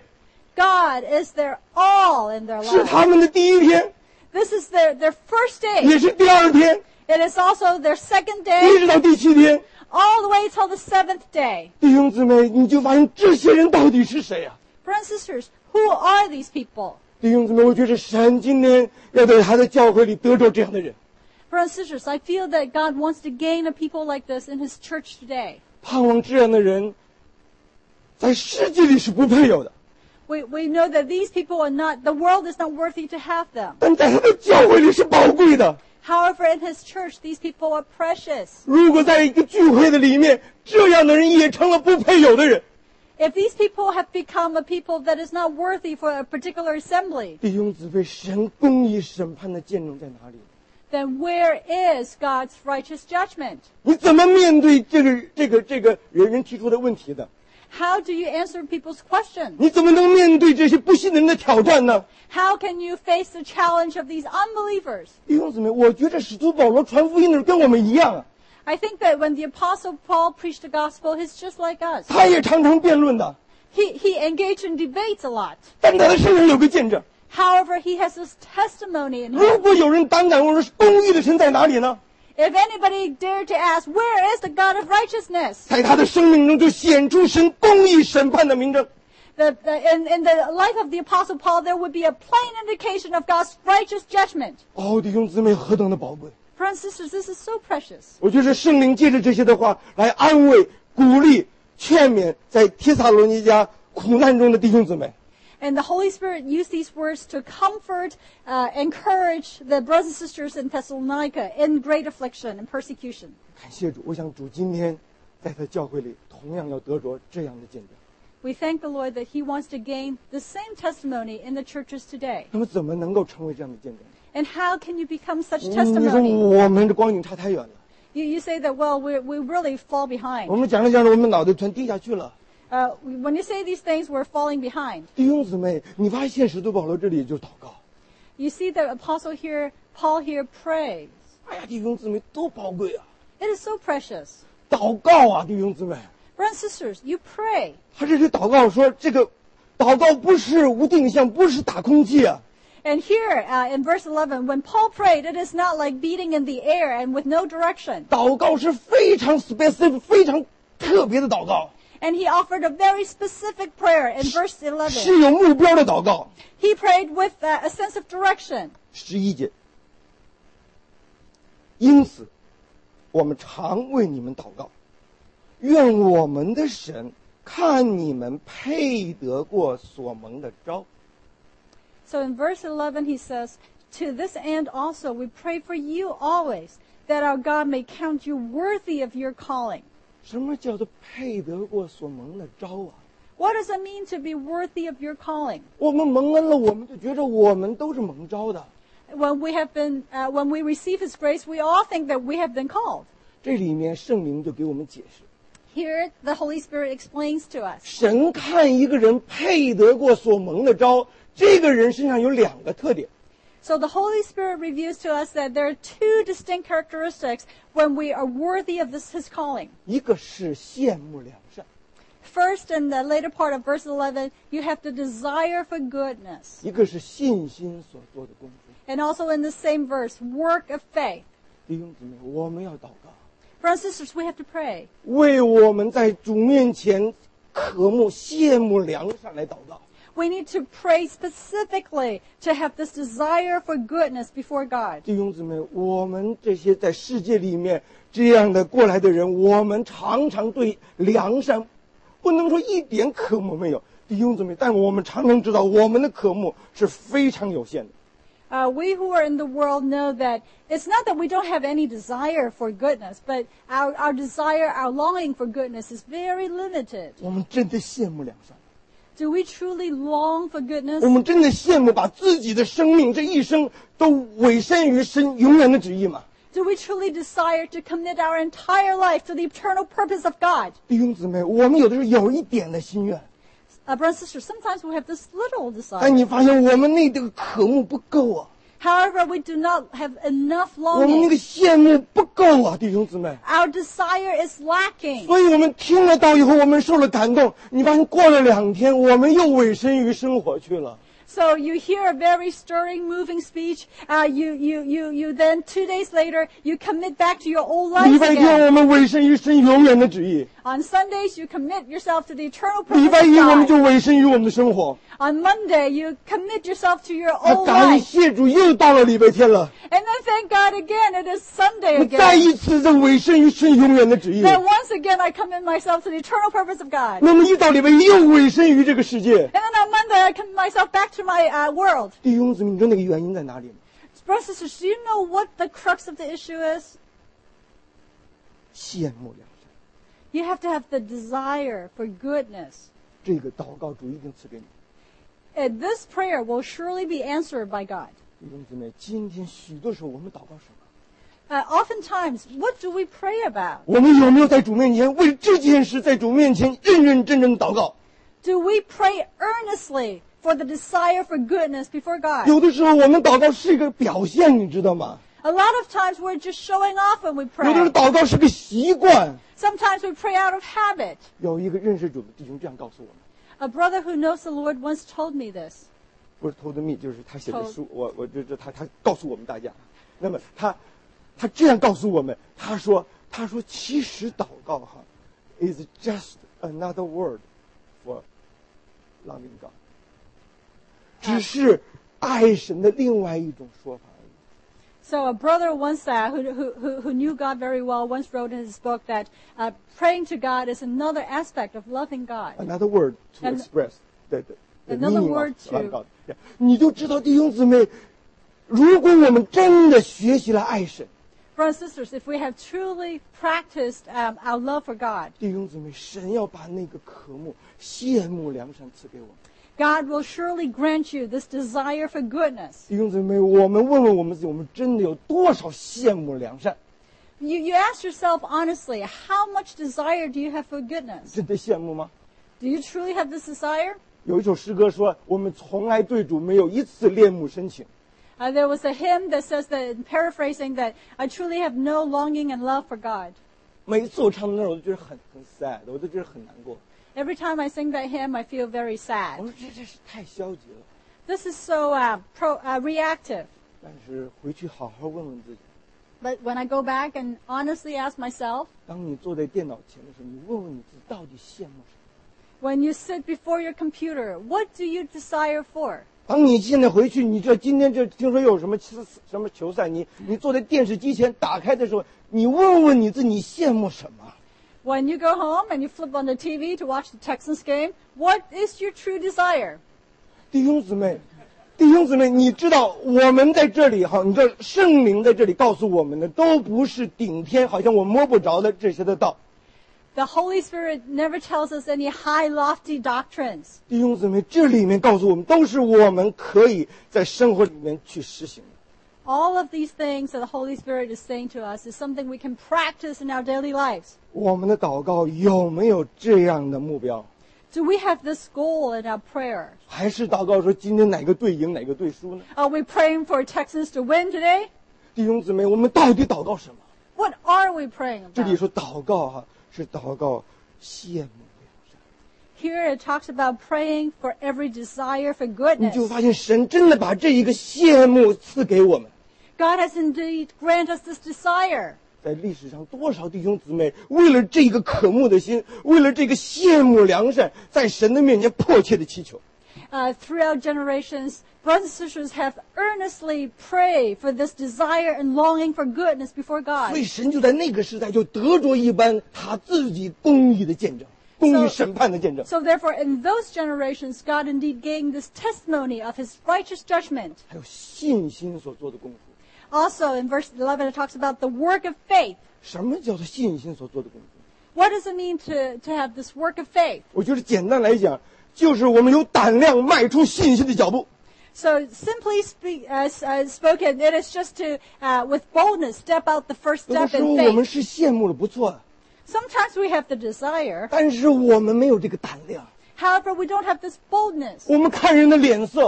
God is their all in their 是 lives. 他们的第一天， This is their, their first 也 day. 是第二天， It is also their second 一 day, 直到第七天。 all the way till the seventh day. 弟兄姊妹，你就发现这些人到底是谁啊？ Brothers and sisters, who are these people? 弟兄姊妹，我觉得神今天要在他的教会里得着这样的人， Brothers and sisters, I feel that God wants to gain a people like this in His church today. 盼望这样的人在世界里是不配有的， We, we know that these people are not, the world is not worthy to have them. 但在他的教会里是宝贵的。 However, in His church, these people are precious. 如果在一个聚会的里面，这样的人也成了不配有的人， If these people have become a people that is not worthy for a particular assembly, 弟兄姊妹，神公义审判的见证在哪里？ then where is God's righteous judgment? 你怎么面对这个这个这个人人提出的问题的？ How do you answer people's questions? 你怎么能面对这些不信的人的挑战呢？ How can you face the challenge of these unbelievers? 弟兄姊妹，我觉得使徒保罗传福音的时候跟我们一样啊， I think that when the Apostle Paul preached the gospel, he's just like us. 他也常常辩论的， He, he engaged in debates a lot. 但他的身上有个见证。 However, he has this testimony in 如 him. 果有人胆敢问说公义的神在哪里呢？ If anybody dared to ask, where is the God of righteousness? 在他的生命中就显出神公义审判的明证。 The, the, in, in the life of the Apostle Paul, there would be a plain indication of God's righteous judgment. 哦，弟兄姊妹，何等的宝贵！ Brothers and sisters, this is so precious. 我觉得圣灵借着这些的话来安慰、鼓励、劝勉在帖撒罗尼迦苦难中的弟兄姊妹。 And the Holy Spirit used these words to comfort, uh, encourage the brothers and sisters in Thessalonica in great affliction and persecution. 感谢主，我想主今天在他教会里同样要得着这样的见证。 We thank the Lord that He wants to gain the same testimony in the churches today. 那么怎么能够成为这样的见证？ And how can you become such 你说 testimony? 我们的光景差太远了， You, you say that, well, we we really fall behind. 我们讲着讲着，我们脑袋全低下去了。 Uh, when you say these things, we're falling behind. 弟兄姊妹，你发现使徒保罗这里就祷告。 You see the apostle here, Paul here prays. 哎呀，弟兄姊妹多宝贵啊！ It is so precious. 祷告啊，弟兄姊妹， Brothers and sisters, you pray. 他这里祷告说，这个祷告不是无定向，不是打空气啊。 And here uh, in verse eleven, when Paul prayed, it is not like beating in the air and with no direction. 祷告是非常 specific、非常特别的祷告， And he offered a very specific prayer in verse 是 eleven. 有目标的祷告。 He prayed with uh, a sense of direction. 十一节，因此，我们常为你们祷告，愿我们的神看你们配得过所蒙的招。 So in verse eleven, he says, to this end also we pray for you always, that our God may count you worthy of your calling. 什么叫做配得过所蒙的招啊？ What does it mean to be worthy of your calling? 我们蒙恩了，我们就觉着我们都是蒙招的。 When we have been, uh, when we receive His grace, we all think that we have been called. 这里面圣灵就给我们解释， Here, the Holy Spirit explains to us. 神看一个人配得过所蒙的招，这个人身上有两个特点。 So the Holy Spirit reveals to us that there are two distinct characteristics when we are worthy of this, His calling. 一个是羡慕良善， First, in the later part of verse eleven, you have the desire for goodness. 一个是信心所做的功夫。 And also in the same verse, work of faith. 弟兄姊妹，我们要祷告， Brothers and sisters, we have to pray. 为我们在主面前渴慕、羡慕良善来祷告。 We need to pray specifically to have this desire for goodness before God. 弟兄姊妹，我们这些在世界里面这样的过来的人，我们常常对良善不能说一点渴慕没有，弟兄姊妹，但我们常常知道我们的渴慕是非常有限的。 Uh, we who are in the world know that it's not that we don't have any desire for goodness, but our, our desire, our longing for goodness is very limited. 我们真的羡慕良善， Do we truly long for goodness? 我们真的羡慕把自己的生命这一生都委身于神永远的旨意吗？ Do we truly desire to commit our entire life to the eternal purpose of God? 弟兄姊妹，我们有的时候有一点的心愿， Uh, brothers and sisters, sometimes we have this little 但 desire. 你发现我们那这个渴慕不够啊。 However, we do not have enough 我们那 longing. 个羡慕不够啊，弟兄姊妹。 Our desire is lacking. 所以我们听了道以后，我们受了感动。你发现过了两天，我们又委身于生活去了。 So you hear a very stirring, moving speech. Uh, you, you, you, you then two days later, you commit back to your old 礼 life 拜天 again. 我们委身于神永远的旨意， On Sundays, you commit yourself to the eternal 礼 purpose 拜一我们 of 就 God. 委身于我们的生活。 On Monday, you commit yourself to your 啊， old 感 life. 谢主，又到了礼拜天了， And then thank God again, it is Sunday 我再 again. 一次的委身于神永远的旨意。 Then once again, I commit myself to the eternal purpose of God. 那么一到礼拜一又委身于这个世界。 And then on Monday, I commit myself back to my uh, world. 弟兄姊妹，你知道那个原因在哪里吗？ Brothers and sisters, do you know what the crux of the issue is? 羡慕良善， You have to have the desire for goodness. 这个祷告主一定赐给你。 And this prayer will surely be answered by God. 弟兄姊妹，今天许多时候我们祷告什么？ Uh, oftentimes, what do we pray about? 我们有没有在主面前为这件事在主面前认认真真的祷告？ Do we pray earnestly for the desire for goodness before God? 有的时候我们祷告是一个表现，你知道吗？ A lot of times we're just showing off when we 有的时候 pray. 祷告是个习惯。 Sometimes we pray out of habit. 有一个认识主的弟兄这样告诉我们， A brother who knows the Lord once told me this. 不是偷的密，就是他写的书，我我这这他他告诉我们大家。那么他他这样告诉我们，他说他说其实祷告哈 is just another word for loving God， 只是爱神的另外一种说法而已。 So a brother once uh, who, who, who, who knew God very well once wrote in his book that uh, praying to God is another aspect of loving God. Another word to And- express the the, the Another meaning word of loving to- God。你就知道弟兄姊妹，如果我们真的学习了爱神， Brothers and sisters, if we have truly practiced um, our love for God, 弟兄姊妹，神要把那个渴慕、羡慕良善赐给我们。 God will surely grant you this desire for goodness. 弟兄姊妹，我们问问我们自己，我们真的有多少羡慕良善？ You, you ask yourself honestly, how much desire do you have for goodness? 真的羡慕吗？ Do you truly have this desire? 有一首诗歌说，我们从来对主没有一次恋慕深情。 Uh, there was a hymn that says that, paraphrasing, that I truly have no longing and love for God. 每一次我唱到那儿，我都觉得很很 sad，我都觉得很难过。 Every time I sing that hymn, I feel very 我 sad. 说这这是太消极了。 This is so uh, pro, uh, reactive. 但是回去好好问问自己， But when I go back and honestly ask myself, 当你坐在电脑前的时候，你问问你自己，到底羡慕什么？ when you sit before your computer, what do you desire for? 当你现在回去，你这今天这听说有什么什么球赛，你你坐在电视机前打开的时候，你问问你自己，你羡慕什么？ When you go home and you flip on the T V to watch the Texans game, what is your true desire? 弟兄姊妹，弟兄姊妹，你知道我们在这里哈，你这圣灵在这里告诉我们的，都不是顶天，好像我摸不着的这些的道。 The Holy Spirit never tells us any high, lofty doctrines. 弟兄姊妹，这里面告诉我们，都是我们可以在生活里面去实行的。 All of these things that the Holy Spirit is saying to us is something we can practice in our daily lives. 我们的祷告有没有这样的目标？ Do we have this goal in our prayer? 还是祷告说今天哪个队赢哪个队输呢？ Are we praying for Texans to win today? 弟兄姊妹，我们到底祷告什么？ What are we praying 这里 about? 说祷告哈、是祷告羡慕良善。 Here it talks about praying for every desire for 你 goodness. 就发现神真的把这一个羡慕赐给我们。 God has indeed granted us this desire. 在历史上，多少弟兄姊妹为了这个渴慕的心，为了这个羡慕良善，在神的面前迫切的祈求。 Uh, throughout generations, brothers and sisters have earnestly prayed for this desire and longing for goodness before 所 God. 以神就在那个时代就得着一般他自己公义的见证，公义审判的见证， So therefore, in those generations, God indeed gained this testimony of his righteous judgment. 还有信心所做的功夫。 Also, in verse eleven, it talks about the work of faith. 什么叫做信心所做的功夫？ What does it mean to, to have this work of faith? 我觉得简单来讲，就是我们有胆量迈出信心的脚步。 So simply speak, uh, uh, spoken, it is just to, uh, with boldness, step out the first 有的 step 时候 in 我们 faith. 是羡慕了，不错， Sometimes we have the desire. 但是我们没有这个胆量。 However, we don't have this boldness. 我们看人的脸色，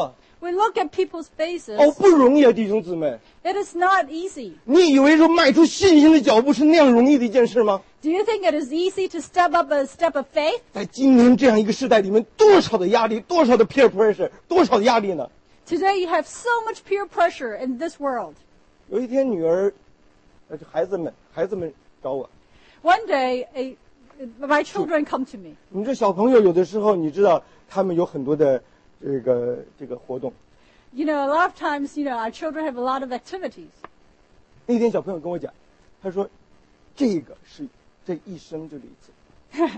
We look at people's faces. 哦，不容易啊，弟兄姊妹。 It is not easy. 你以为说迈出信心的脚步是那样容易的一件事吗？ Do you think it is easy to step up a step of faith? 在今年这样一个时代里面，多少的压力，多少的 peer pressure， 多少的压力呢？ Today you have so much peer pressure in this world. 有一天，女儿，呃，这孩子们，孩子们找我， One day, a, my children come to me. 你这小朋友有的时候，你知道他们有很多的这个这个活动。 You know, a lot of times, you know, our children have a lot of activities. 那天小朋友跟我讲，他说，这个是这一生就这一次。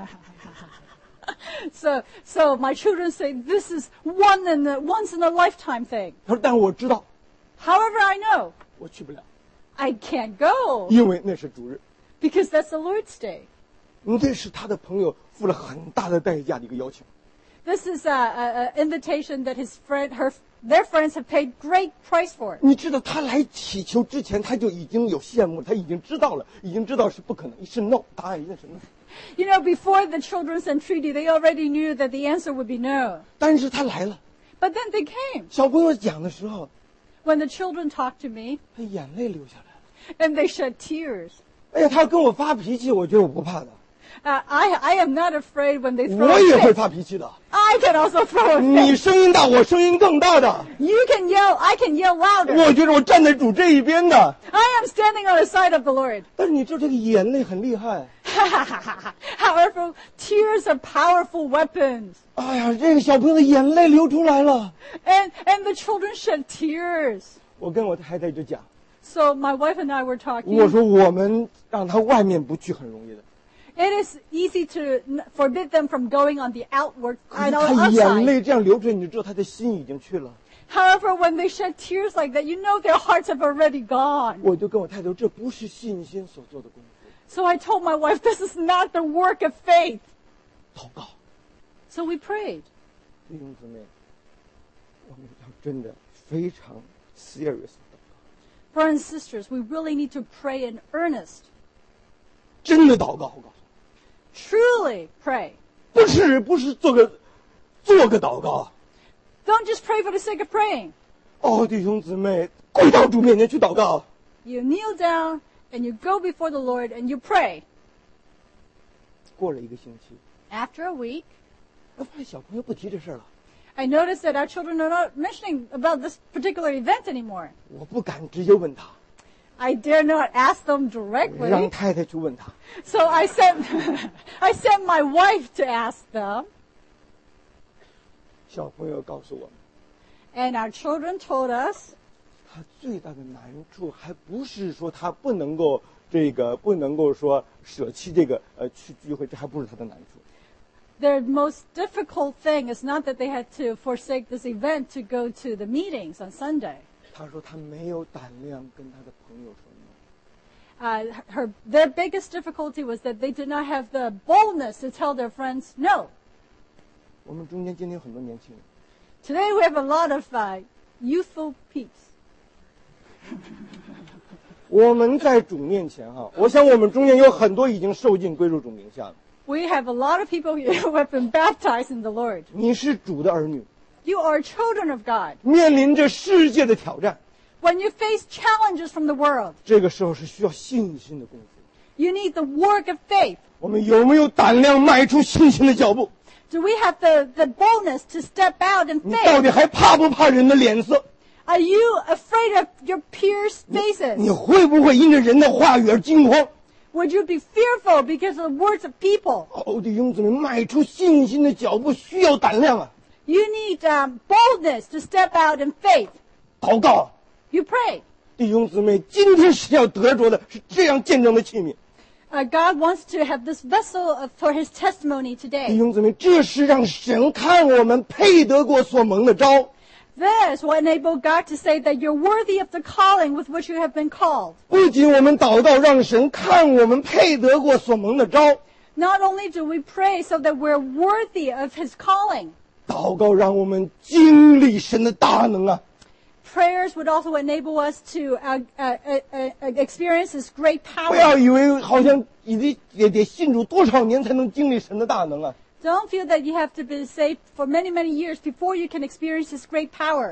So, so my children say this is one in the, once in a lifetime thing. 他说，但我知道 However, I know 我去不了， I can't go 因为那是主日， because that's the Lord's day. 那是他的朋友付了很大的代价的一个邀请。 This is an invitation that his friend, her, their friends have paid great price for. 你知道他来祈求之前，他就已经有羡慕，他已经知道了，已经知道是不可能，是 no， 答案一定是 no。 You know, before the children's entreaty, they already knew that the answer would be no. 但是他来了， But then they came. 小朋友讲的时候， When the children talked to me, 他眼泪流下来了。 and they shed tears. 哎呀，他跟我发脾气，我觉得我不怕的， Uh, I, I am not afraid when they throw 我也 a 会 fit. 发脾气的。 I can also throw a 你 fit. 声音大，我声音更大的。 You can yell, I can yell louder. 我觉得我站在主这一边的。 I am standing on the side of the Lord. 但是你知道这个眼泪很厉害。 However, tears are powerful weapons. 哎呀，这个小朋友的眼泪流出来了。 And, and the children shed tears. 我跟我太太就讲， So my wife and I were 我 talking. 说我们让他外面不去很容易的， It is easy to n- forbid them from going on the outward, 可是 I know, 他眼 outside. 泪这样流出来，你就知道他的心已经去了。 However, when they shed tears like that, you know their hearts have already gone. 我就跟我太太说，这不是信心所做的功夫。 So I told my wife, this is not the work of faith. 祷告， So we prayed. 弟兄姊妹，我们要真的非常 serious 的祷告， Brothers and sisters, we really need to pray in earnest. 真的祷告。我告诉你， Truly pray. 不是不是做个做个祷告。 Don't just pray for the sake of praying. 哦，弟兄姊妹，跪到主面前去祷告。 You kneel down and you go before the Lord and you pray. 过了一个星期， After a week, 我发现小朋友不提这事儿了。 I noticed that our children are not mentioning about this particular event anymore. 我不敢直接问他， I dare not ask them 让 directly. 太太去问他。 So I sent, I sent my wife to ask them. 小朋友告诉我们， And our children told us 他最大的难处还不是说他不能够这个不能够说舍弃这个呃去聚会，这还不是他的难处。 their most difficult thing is not that they had to forsake this event to go to the meetings on Sunday. 他说他没有胆量跟他的朋友说 no。 Uh, her, their biggest difficulty was that they did not have the boldness to tell their friends no. 我们中间今天有很多年轻人， Today we have a lot of uh, youthful peeps. 我们在主面前哈，我想我们中间有很多已经受尽归入主名下了。 We have a lot of people here who have been baptized in the Lord. 你是主的儿女， You are children of God. 面临着世界的挑战， When you face challenges from the world, 这个时候是需要信心的功夫。 you need the work of faith. 我们有没有胆量迈出信心的脚步？ Do we have the, the boldness to step out in 你到 faith? 底还怕不怕人的脸色？ Are you afraid of your peers' 你 faces? 会不会因着人的话语而惊慌？ Would you be fearful because of the words of people? 哦，弟兄姊妹，迈出信心的脚步需要胆量啊！ You need um, boldness to step out in faith. 祷告， You pray. 弟兄姊妹，今天是要得着的是这样见证的器皿。 Uh, God wants to have this vessel of, for His testimony 弟 today. 兄姊妹，这是让神看我们配得过所蒙的招。 This will enable God to say that you're worthy of the calling with which you have been called. 不仅我们祷告，让神看我们配得过所蒙的招， Not only do we pray so that we're worthy of His calling, 祷告让我们经历神的大能啊！ prayers would also enable us to uh, uh, uh, uh, experience His great 不要 power. 以为好像你得也得信主多少年才能经历神的大能啊！ Don't feel that you have to be saved for many, many years before you can experience His great power.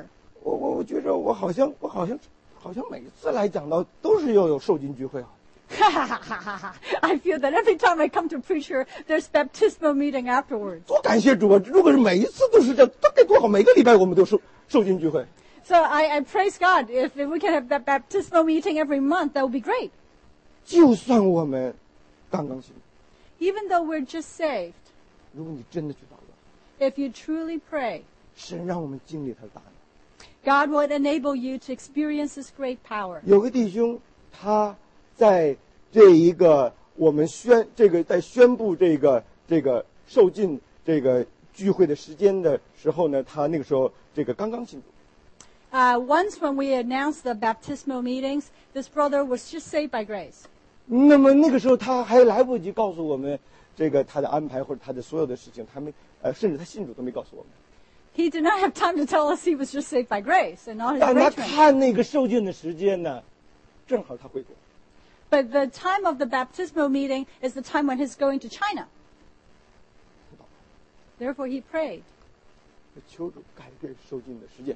我我我觉着我好像我好像好像每次来讲到都是要有受浸聚会啊。 I feel that every time I come to preach here, there's baptismal meeting afterwards. 多感谢主啊！如果是每一次都是这样，那该多好！每个礼拜我们都受受浸聚会。 So I, I praise God. If, if we can have that baptismal meeting every month, that would be great. 就算我们刚刚信， Even though we're just saved, 如果你真的去祷告， if you truly pray, 神让我们经历他的大能。 God will enable you to experience His great power. 有个弟兄，他在这一个我们宣这个在宣布这个这个受浸这个聚会的时间的时候呢，他那个时候这个刚刚信主。 Uh, once when we announced the baptismal meetings, this brother was just saved by grace. 那么那个时候他还来不及告诉我们这个他的安排或者他的所有的事情，他没呃，甚至他信主都没告诉我们。 He did not have time to tell us he was just saved by grace and all his 但他 arrangements. 看那个受浸的时间呢，正好他回国。 But the time of the baptismal meeting is the time when he's going to China. Therefore, he prayed. 求主改变受浸的时间。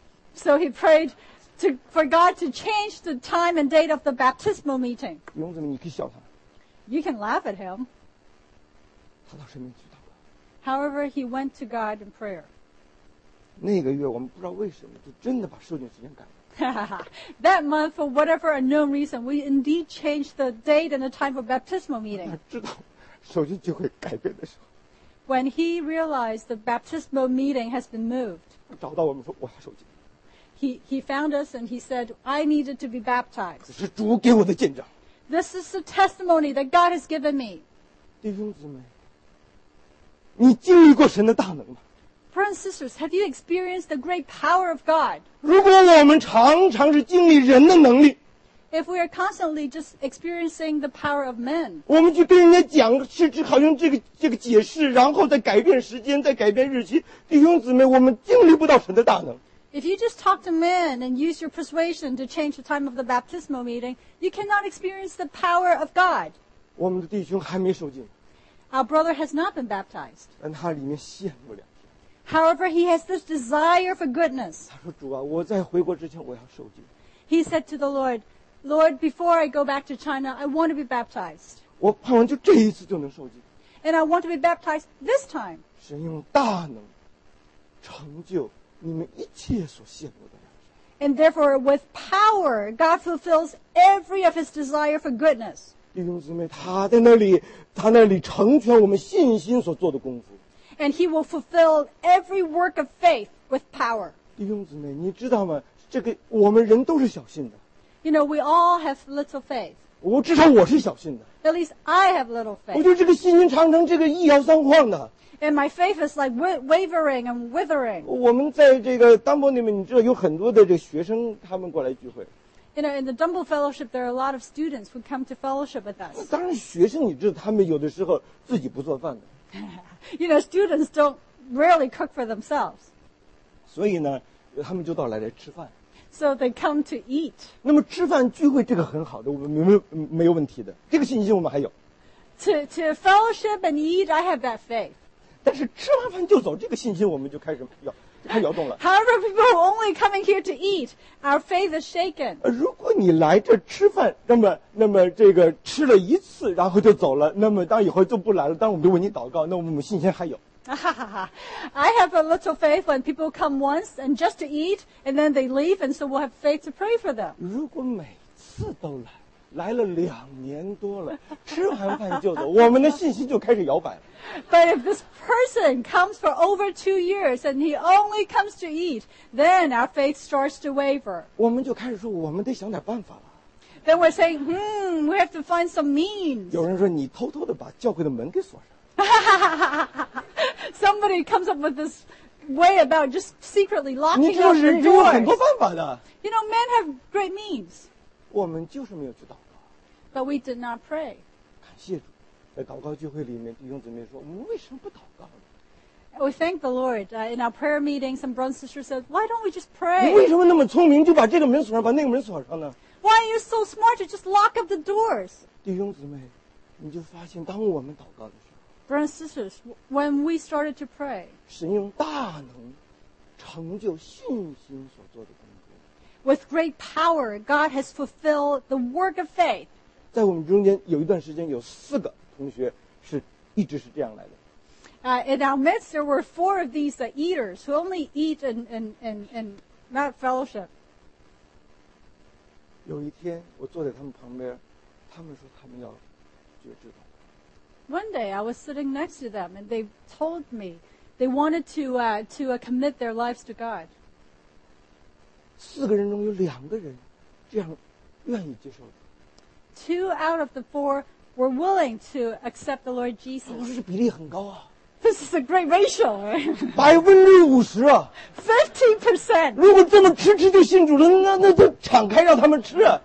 So he prayed to, for God to change the time and date of the baptismal meeting. 弟兄姊妹，你可以笑他， You can laugh at him. 他到神面去祷告。 However, he went to God in prayer. 那个月我们不知道为什么，就真的把受浸时间改了。 That month, for whatever unknown reason, we indeed changed the date and the time for baptismal 他 meeting. 知道受浸聚会改变的时候， When he realized the baptismal meeting has been moved, 他找到我们说我要受浸， he, he found us and he said, I needed to be baptized. 这是主给我的见证。 This is the testimony that God has given me. 弟兄姊妹，你经历过神的大能吗？ Brothers and sisters, have you experienced the great power of God? 如果我们常常是经历人的能力， If we are constantly just experiencing the power of men, 我们去跟人家讲，是指好像这个这个解释，然后再改变时间，再改变日期。弟兄姊妹，我们经历不到神的大能。 if you just talk to men and use your persuasion to change the time of the baptismal meeting, you cannot experience the power of God. 我们的弟兄还没受浸， Our brother has not been baptized. 但他里面羡慕两天。 However, he has this desire for goodness. 他说：“主啊，我在回国之前我要受浸。 He said to the Lord, Lord, before I go back to China, I want to be baptized. 我盼望就这一次就能受浸。 And I want to be baptized this time. 神用大能成就你们一切所羡慕的良善。 And therefore, with power, God fulfills every of his desire for goodness. 弟兄姊妹，他在那里，他那里成全我们信心所做的功夫。 And he will fulfill every work of faith with power. 弟兄姊妹，你知道吗？这个我们人都是小信的， You know, we all have little faith. 我至少我是小信的。 At least I have little 我 faith. 觉得这个信心常常这个一摇三晃的。 And my faith is like wa- wavering and withering. 我们在这个当波里面，你知道有很多的这个学生，他们过来聚会。 You know, in the Dumble Fellowship, there are a lot of students who come to fellowship with us. 当然，学生你知道，他们有的时候自己不做饭的， You know, students don't rarely cook for themselves. 所以呢，他们就到来来吃饭。 So they come to eat. 那么吃饭聚会这个很好的，我们没有没有问题的，这个信心我们还有。 To, to fellowship and eat, I have that faith. 但是吃完饭就走，这个信心我们就开始摇，开始摇动了。 However, people who are only coming here to eat, our faith is shaken. 呃如果你来这吃饭，那么那么这个吃了一次，然后就走了，那么当以后就不来了，当我们就为你祷告，那我们信心还有。 I have a little faith when people come once and just to eat, and then they leave, and so we'll have faith to pray for them. 如果每次都来，来了两年多了，吃完饭就走，我们的信心就开始摇摆了。 But if this person comes for over two years and he only comes to eat, then our faith starts to waver. 我们就开始说，我们得想点办法了。 Then we're saying, hmm, we have to find some means. 有人说，你偷偷的把教会的门给锁上。 Somebody comes up with this way about just secretly 你 locking 知道 up the 人有很多 doors. 办法的， You know, men have great means, 我们就是没有去祷告。 but we did not pray. 感谢主，在祷告聚会里面，弟兄姊妹说，我们为什么不祷告呢？ We thank the Lord. Uh, in our prayer meeting, some brothers and sisters said, why don't we just 你为 pray? 什么那么聪明，就把这个门锁上，把那个门锁上呢？ Why are you so smart to just lock up the doors? 弟兄姊妹，你就发现，当我们祷告的时候， Brothers and sisters, when we started to pray, 神用大能成就信心所做的工作。 With great power, God has fulfilled the work of faith. 在我们中间有一段时间，有四个同学是一直是这样来的。 Uh, in our midst, there were four of these uh, eaters who only eat and, and, and, and not fellowship. 有一天，我坐在他们旁边，他们说他们要觉知祷告。 One day, I was sitting next to them, and they told me they wanted to uh, to uh, commit their lives to God. 四个人中有两个人这样愿意接受的， Two out of the four were willing to accept the Lord 我 Jesus. 说这比例很高啊， This is a great ratio, right? 百分之五十啊！ Fifty percent. 如果这么吃吃就信主了，那那就敞开让他们吃啊。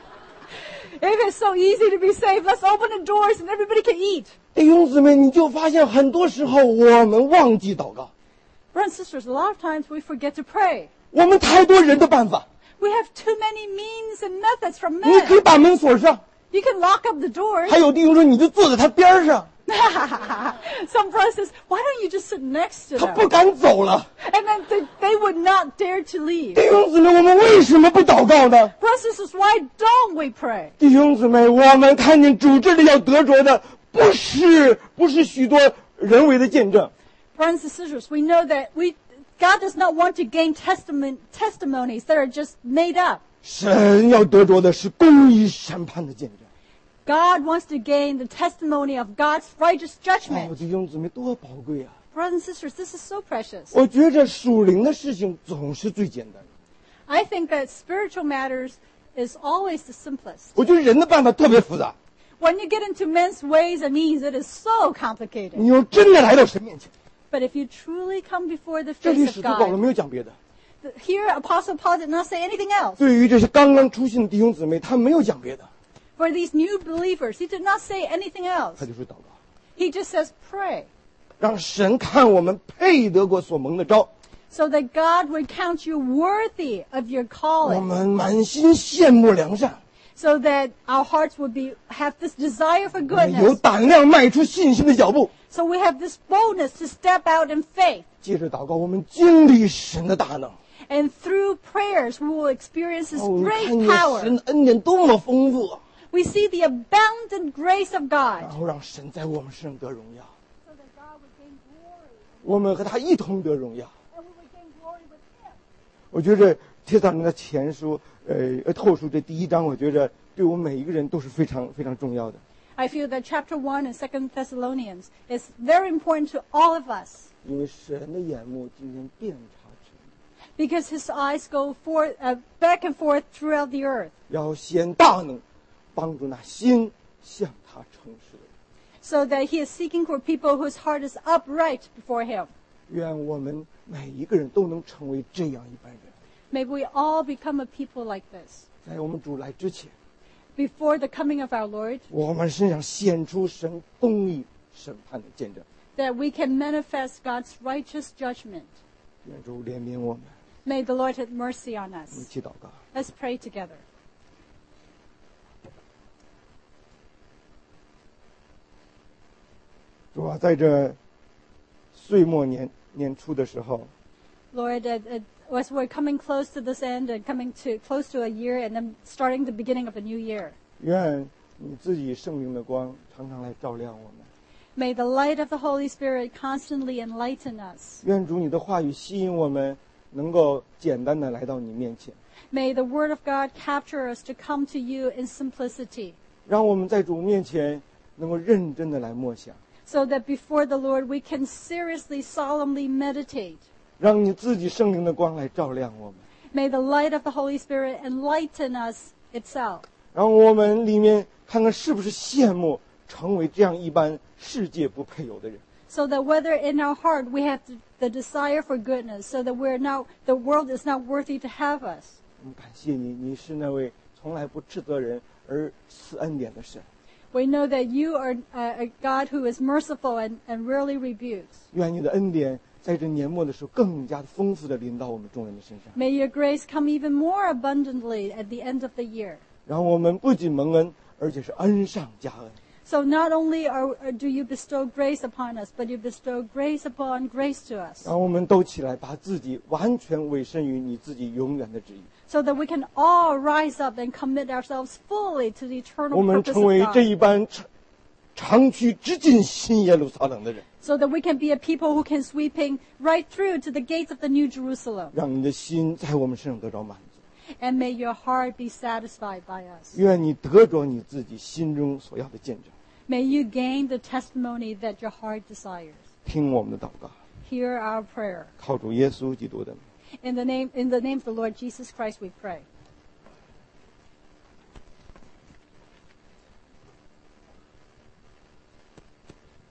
If it's so easy to be saved, let's open the doors and everybody can eat. 弟兄姊妹，你就发现很多时候我们忘记祷告， Brothers and sisters, a lot of times we forget to pray. 我们太多人的办法。 We have too many means and methods from 你可以 men. 把门锁上， You can lock up the doors. 还有弟兄说你就坐在他边上， Some brothers says, why don't you just sit next to 他 them? 不敢走了。 And then they, they would not dare to leave. 弟兄姊妹，我们为什么不祷告呢？ Brothers and sisters, why don't we pray? 弟兄姊妹，我们看见主这里要得着的，不是不是许多人为的见证， Brothers and sisters, we know that we God does not want to gain testament, testimonies that are just made up. 神要得着的是公义审判的见证。 God wants to gain the testimony of God's righteous 哦， judgment. 弟兄姊妹多宝贵啊！ Brothers and sisters, this is so precious. 我觉着属灵的事情总是最简单的， I think that spiritual matters is always the simplest. 我觉得人的办法特别复杂。 When you get into men's ways and means, it is so complicated. 你要真的来到神面前， But if you truly come before the 这里 face 使 of 徒保罗 God, 没有讲别的。 the- here Apostle Paul did not say anything else. 对于这些刚刚出信的弟兄姊妹，他没有讲别的， For these new believers, he did not say anything else. 他就说祷告， He just says pray, 让神看我们配得过所蒙的召， so that God would count you worthy of your 我 calling, 们满心羡慕良善， so that our hearts would be have this desire for 我们有 goodness. 胆量迈出信心的脚步。 So we have this boldness to step out in faith. 接着祷告，我们经历神的大能。 And through prayers, we will experience this 哦，我们 great 看见 power. 神的恩典多么丰富啊！ We see the abundant grace of 然 God, 后让神在我们身上得荣耀， so that God would gain glory, 我们和他一同得荣耀。 and we would gain glory with Him. 我觉着帖撒罗尼迦前书，呃，呃后书这第一章，我觉着对我们每一个人都是非常非常重要的。 I feel that chapter one and second Thessalonians is very important to all of us, 因为神的眼目今天遍察全地， because His eyes go forth, uh, back and forth throughout the earth, 要显大能，帮助那心向他诚实的人。 so that He is seeking for people whose heart is upright before Him. 愿我们每一个人都能成为这样一般人， May we all become a people like this. 在我们主来之前， Before the coming of our Lord, 我们身上显出神公义审判的见证。 that we can manifest God's righteous judgment. 愿主怜悯我们， May the Lord have mercy on 一 us. 起祷告。 Let's pray together. 主啊，在这岁末年年初的时候， Lord, uh, uh, as we're coming close to this end and coming to close to a year and then starting the beginning of a new year, 愿你自己圣灵的光常常来照亮我们。 may the light of the Holy Spirit constantly enlighten us. 愿主你的话语吸引我们，能够简单的来到你面前， May the Word of God capture us to come to you in simplicity, 让我们在主面前能够认真的来默想， so that before the Lord we can seriously, solemnly meditate. 让你自己圣灵的光来照亮我们， May the light of the Holy Spirit enlighten us itself, 让我们里面看看是不是羡慕成为这样一般世界不配有的人。 so that whether in our heart we have the, the desire for goodness, so that we're now the world is not worthy to have us. 我们感谢你，你是那位从来不斥责人而赐恩典的神。 We know that you are uh, a God who is merciful and, and rarely rebukes. 愿你的恩典在这年末的时候更加的丰富的临到我们众人的身上， May your grace come even more abundantly at the end of the year, 让我们不仅蒙恩，而且是恩上加恩。 So not only are, are- do you bestow grace upon us, but you bestow grace upon grace to us, 让我们都起来，把自己完全委身于你自己永远的旨意。 so that we can all rise up and commit ourselves fully to the 我 eternal 们 purpose 成为 of 这 God, 一班长长驱直进新耶路撒冷的人， so that we can be a people who can sweeping right through to the gates of the New Jerusalem. 让你的心在我们身上得着满足。 And may your heart be satisfied by us. 愿你得着你自己心中所要的见证。 May you gain the testimony that your heart desires. 听我们的祷告， Hear our prayer. 靠主耶稣基督的名。 In the name, in the name of the Lord Jesus Christ we pray.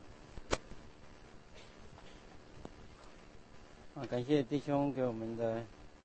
啊，感谢弟兄给我们的